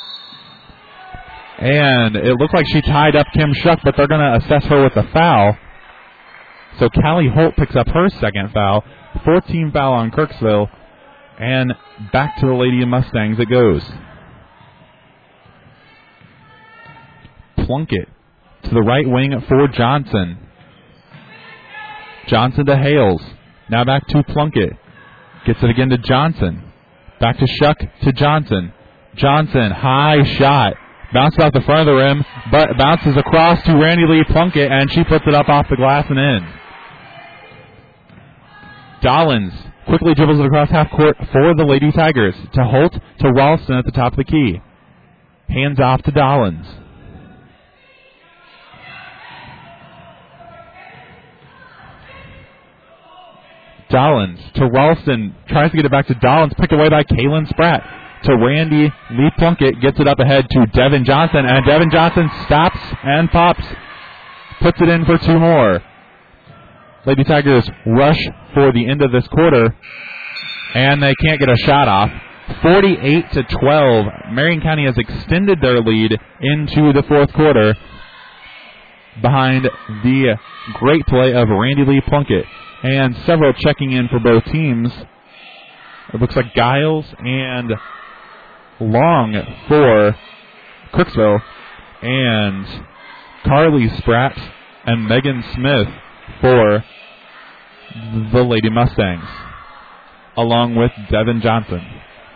And it looked like she tied up Kim Shuck, but they're going to assess her with a foul. So Callie Holt picks up her second foul. fourteen foul on Kirksville. And back to the Lady Mustangs it goes. Plunkett to the right wing for Johnson. Johnson to Hales. Now back to Plunkett. Gets it again to Johnson. Back to Shuck to Johnson. Johnson, high shot. Bounces off the front of the rim, but bounces across to Randy Lee Plunkett, and she puts it up off the glass and in. Dollins quickly dribbles it across half court for the Lady Tigers. To Holt, to Ralston at the top of the key. Hands off to Dollins. Dollins to Ralston. Tries to get it back to Dollins. Picked away by Kaylin Spratt. To Randy Lee Plunkett. Gets it up ahead to Devin Johnson. And Devin Johnson stops and pops. puts it in for two more. Lady Tigers rush for the end of this quarter, and they can't get a shot off. forty-eight to twelve. Marion County has extended their lead into the fourth quarter behind the great play of Randy Lee Plunkett. And several checking in for both teams. It looks like Giles and Long for Crooksville, and Carly Spratt and Megan Smith for the Lady Mustangs, along with Devin Johnson.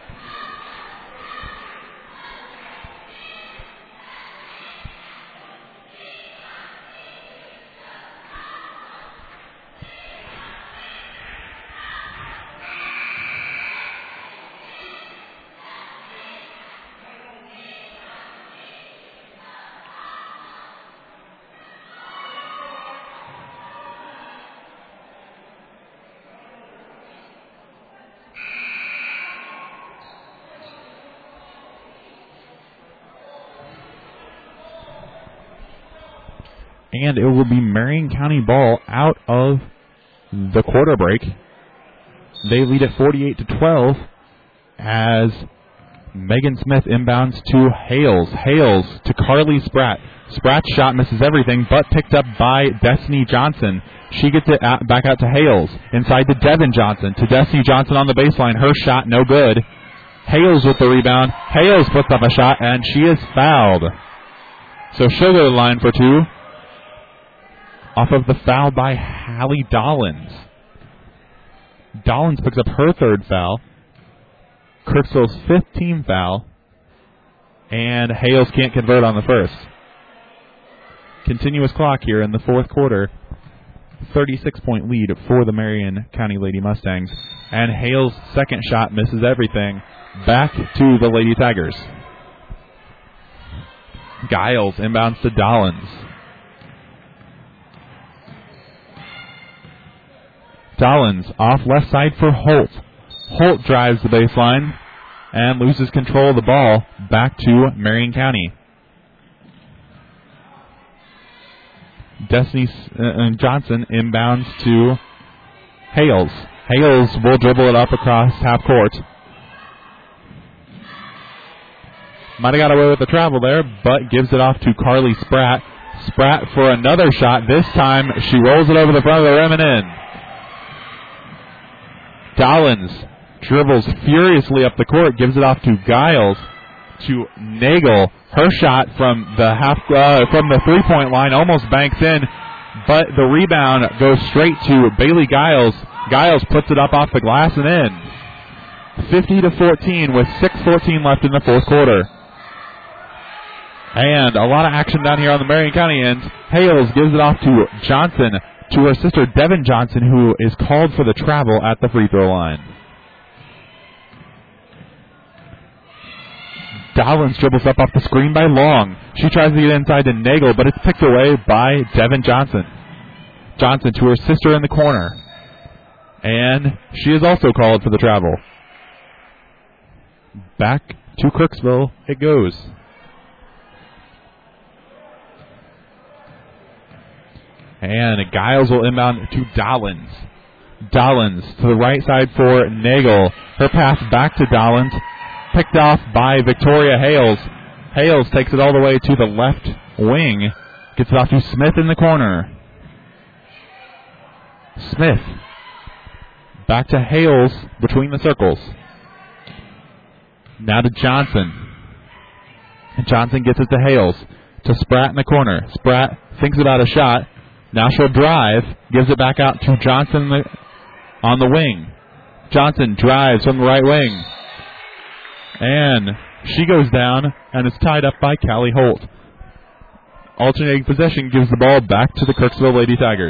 And it will be Marion County ball out of the quarter break. They lead at forty-eight to twelve as Megan Smith inbounds to Hales. Hales to Carly Spratt. Spratt's shot misses everything, but picked up by Destiny Johnson. She gets it out, back out to Hales. Inside to Devin Johnson. To Destiny Johnson on the baseline. Her shot no good. Hales with the rebound. Hales puts up a shot, and she is fouled. So she'll go to the line for two. Off of the foul by Hallie Dollins. Dollins picks up her third foul. Crooksville's fifth team foul. And Hales can't convert on the first. Continuous clock here in the fourth quarter. thirty-six point lead for the Marion County Lady Mustangs. And Hales' second shot misses everything. Back to the Lady Tigers. Giles inbounds to Dollins. Dollins off left side for Holt. Holt drives the baseline and loses control of the ball. Back to Marion County. Destiny uh, Johnson inbounds to Hales. Hales will dribble it up across half court. Might have got away with the travel there, but gives it off to Carly Spratt. Spratt for another shot. This time she rolls it over the front of the rim and in. Dollins dribbles furiously up the court, gives it off to Giles, to Nagel. Her shot from the half uh, from the three-point line almost banks in, but the rebound goes straight to Bailey Giles. Giles puts it up off the glass and in. fifty to fourteen with six fourteen left in the fourth quarter. And a lot of action down here on the Marion County end. Hales gives it off to Johnson, to her sister Devin Johnson, who is called for the travel at the free throw line. Dollins dribbles up off the screen by Long. She tries to get inside to Nagel, but it's picked away by Devin Johnson. Johnson to her sister in the corner. And she is also called for the travel. Back to Crooksville it goes. And Giles will inbound to Dollins. Dollins to the right side for Nagel. Her pass back to Dollins. Picked off by Victoria Hales. Hales takes it all the way to the left wing. Gets it off to Smith in the corner. Smith. Back to Hales between the circles. Now to Johnson. And Johnson gets it to Hales. To Spratt in the corner. Spratt thinks about a shot. Now she'll drive, gives it back out to Johnson on the wing. Johnson drives from the right wing. And she goes down and is tied up by Callie Holt. Alternating possession gives the ball back to the Crooksville Lady Tigers.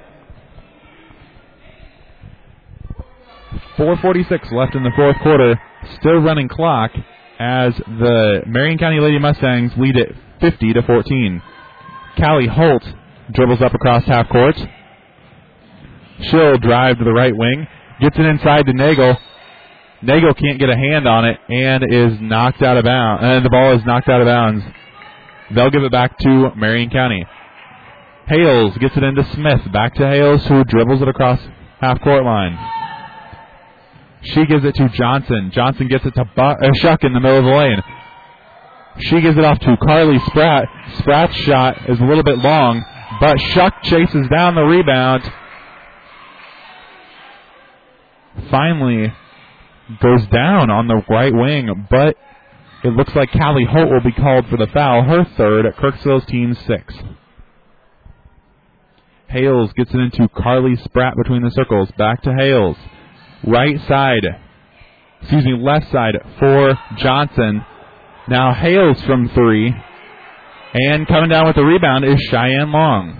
four forty-six left in the fourth quarter. Still running clock as the Marion County Lady Mustangs lead it fifty to fourteen. Callie Holt dribbles up across half court. She'll drive to the right wing. Gets it inside to Nagel. Nagel can't get a hand on it and is knocked out of bounds. And the ball is knocked out of bounds. They'll give it back to Marion County. Hales gets it into Smith. Back to Hales, who dribbles it across half-court line. She gives it to Johnson. Johnson gets it to Bu- uh, Shuck in the middle of the lane. She gives it off to Carly Spratt. Spratt's shot is a little bit long, but Shuck chases down the rebound. Finally goes down on the right wing, but it looks like Callie Holt will be called for the foul, her third at Kirksville's team six. Hales gets it into Carly Spratt between the circles. Back to Hales. Right side, excuse me, left side for Johnson. Now Hales from three. And coming down with the rebound is Cheyenne Long.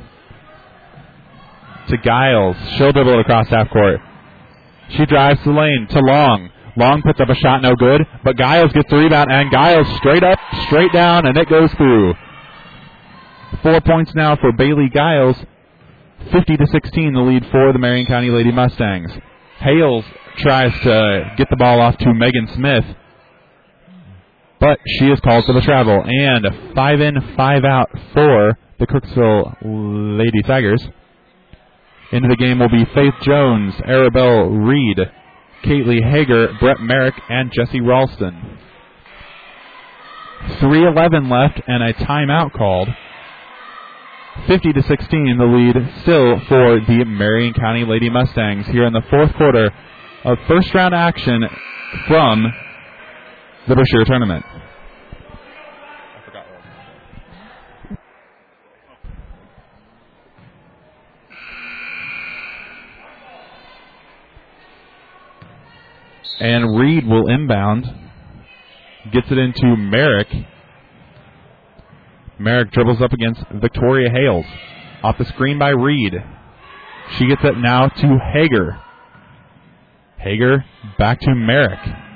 To Giles. She'll dribble it across half court. She drives the lane to Long. Long puts up a shot, no good. But Giles gets the rebound, and Giles straight up, straight down, and it goes through. Four points now for Bailey Giles. fifty to sixteen, the lead for the Marion County Lady Mustangs. Hales tries to get the ball off to Megan Smith, but she is called for the travel. And five in, five out for the Kirksville Lady Tigers. Into the game will be Faith Jones, Arabelle Reed, Kaylee Hager, Brett Merrick, and Jesse Ralston. three eleven left and a timeout called. fifty to sixteen, the lead still for the Marion County Lady Mustangs here in the fourth quarter of first round action from the Brashear tournament. I forgot one. And Reed will inbound. Gets it into Merrick. Merrick dribbles up against Victoria Hales. Off the screen by Reed. She gets it now to Hager. Hager back to Merrick.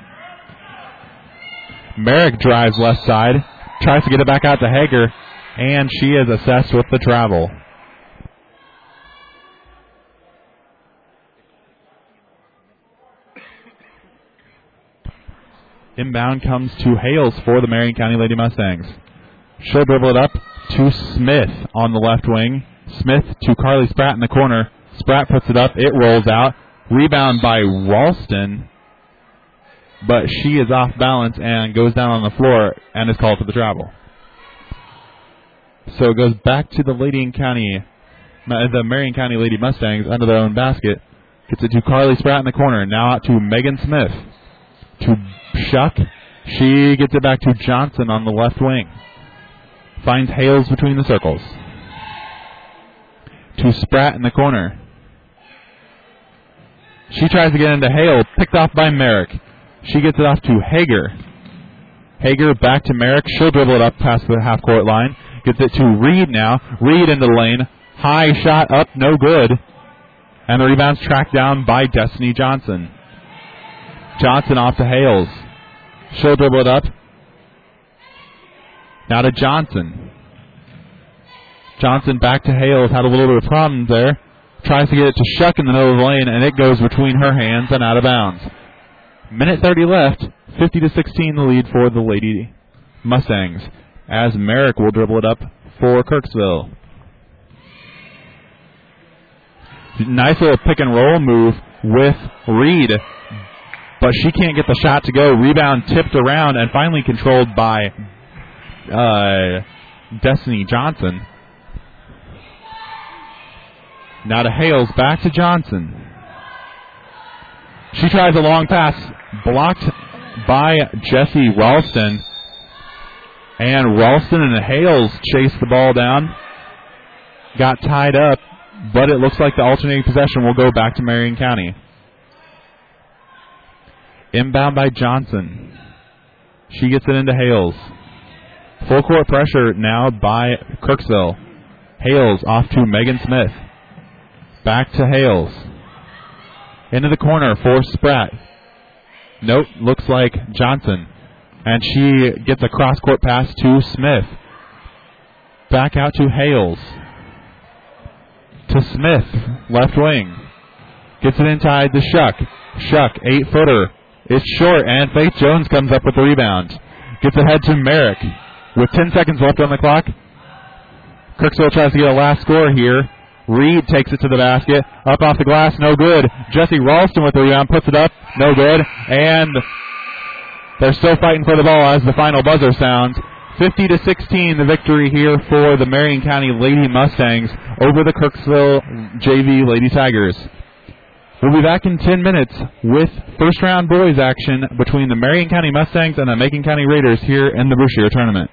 Merrick drives left side. Tries to get it back out to Hager. And she is assessed with the travel. Inbound comes to Hales for the Marion County Lady Mustangs. She'll dribble it up to Smith on the left wing. Smith to Carly Spratt in the corner. Spratt puts it up. It rolls out. Rebound by Ralston. But she is off balance and goes down on the floor and is called for the travel. So it goes back to the Lady and County, the Marion County Lady Mustangs under their own basket. Gets it to Carly Spratt in the corner. Now out to Megan Smith. To Shuck. She gets it back to Johnson on the left wing. Finds Hales between the circles. To Spratt in the corner. She tries to get into Hale. Picked off by Merrick. She gets it off to Hager. Hager back to Merrick. She'll dribble it up past the half-court line. Gets it to Reed now. Reed into the lane. High shot up, no good. And the rebound's tracked down by Destiny Johnson. Johnson off to Hales. She'll dribble it up. Now to Johnson. Johnson back to Hales. Had a little bit of problems there. Tries to get it to Shuck in the middle of the lane, and it goes between her hands and out of bounds. Minute thirty left. fifty to sixteen, the lead for the Lady Mustangs. As Merrick will dribble it up for Kirksville. Nice little pick and roll move with Reed, but she can't get the shot to go. Rebound tipped around and finally controlled by uh, Destiny Johnson. Now to Hales, back to Johnson. She tries a long pass, blocked by Jesse Ralston. And Ralston and Hales chase the ball down. Got tied up, but it looks like the alternating possession will go back to Marion County. Inbound by Johnson. She gets it into Hales. Full court pressure now by Kirksville. Hales off to Megan Smith. Back to Hales. Into the corner for Spratt. Nope, looks like Johnson. And she gets a cross-court pass to Smith. Back out to Hales. To Smith, left wing. Gets it inside to Shuck. Shuck, eight-footer. It's short, and Faith Jones comes up with the rebound. Gets ahead to Merrick. With ten seconds left on the clock. Kirksville tries to get a last score here. Reed takes it to the basket. Up off the glass, no good. Jesse Ralston with the rebound, puts it up, no good. And they're still fighting for the ball as the final buzzer sounds. fifty to sixteen, the victory here for the Marion County Lady Mustangs over the Kirksville J V Lady Tigers. We'll be back in ten minutes with first round boys action between the Marion County Mustangs and the Macon County Raiders here in the Brashear tournament.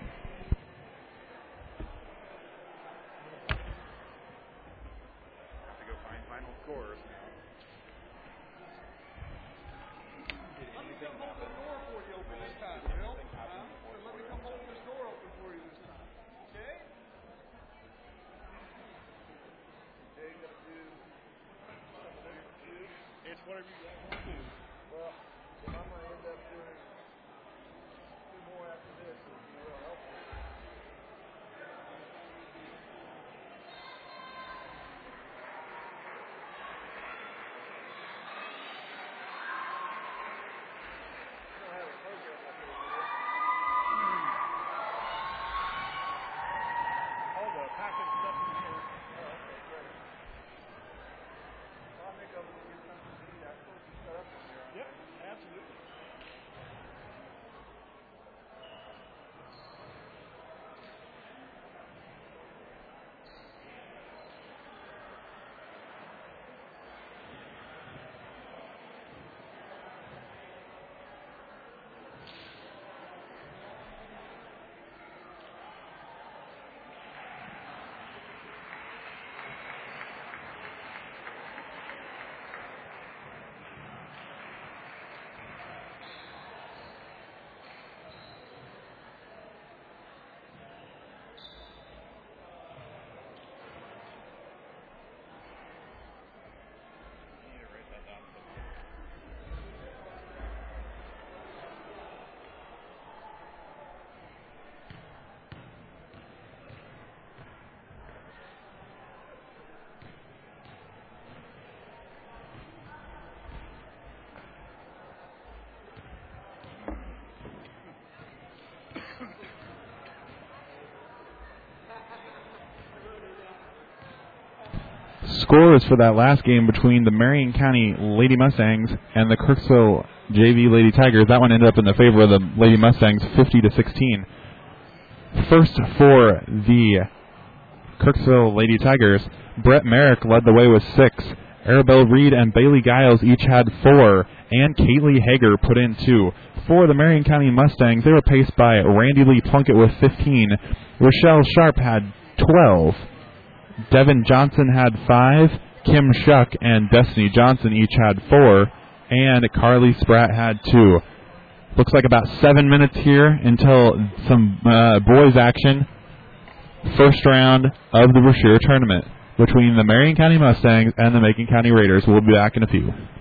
Scores for that last game between the Marion County Lady Mustangs and the Kirksville J V Lady Tigers. That one ended up in the favor of the Lady Mustangs, fifty to sixteen. First for the Kirksville Lady Tigers, Brett Merrick led the way with six. Arabelle Reed and Bailey Giles each had four, and Kaylee Hager put in two. For the Marion County Mustangs, they were paced by Randy Lee Plunkett with fifteen. Rochelle Sharp had twelve. Devin Johnson had five. Kim Shuck and Destiny Johnson each had four. And Carly Spratt had two. Looks like about seven minutes here until some uh, boys action. First round of the Brashear tournament between the Marion County Mustangs and the Macon County Raiders. We'll be back in a few.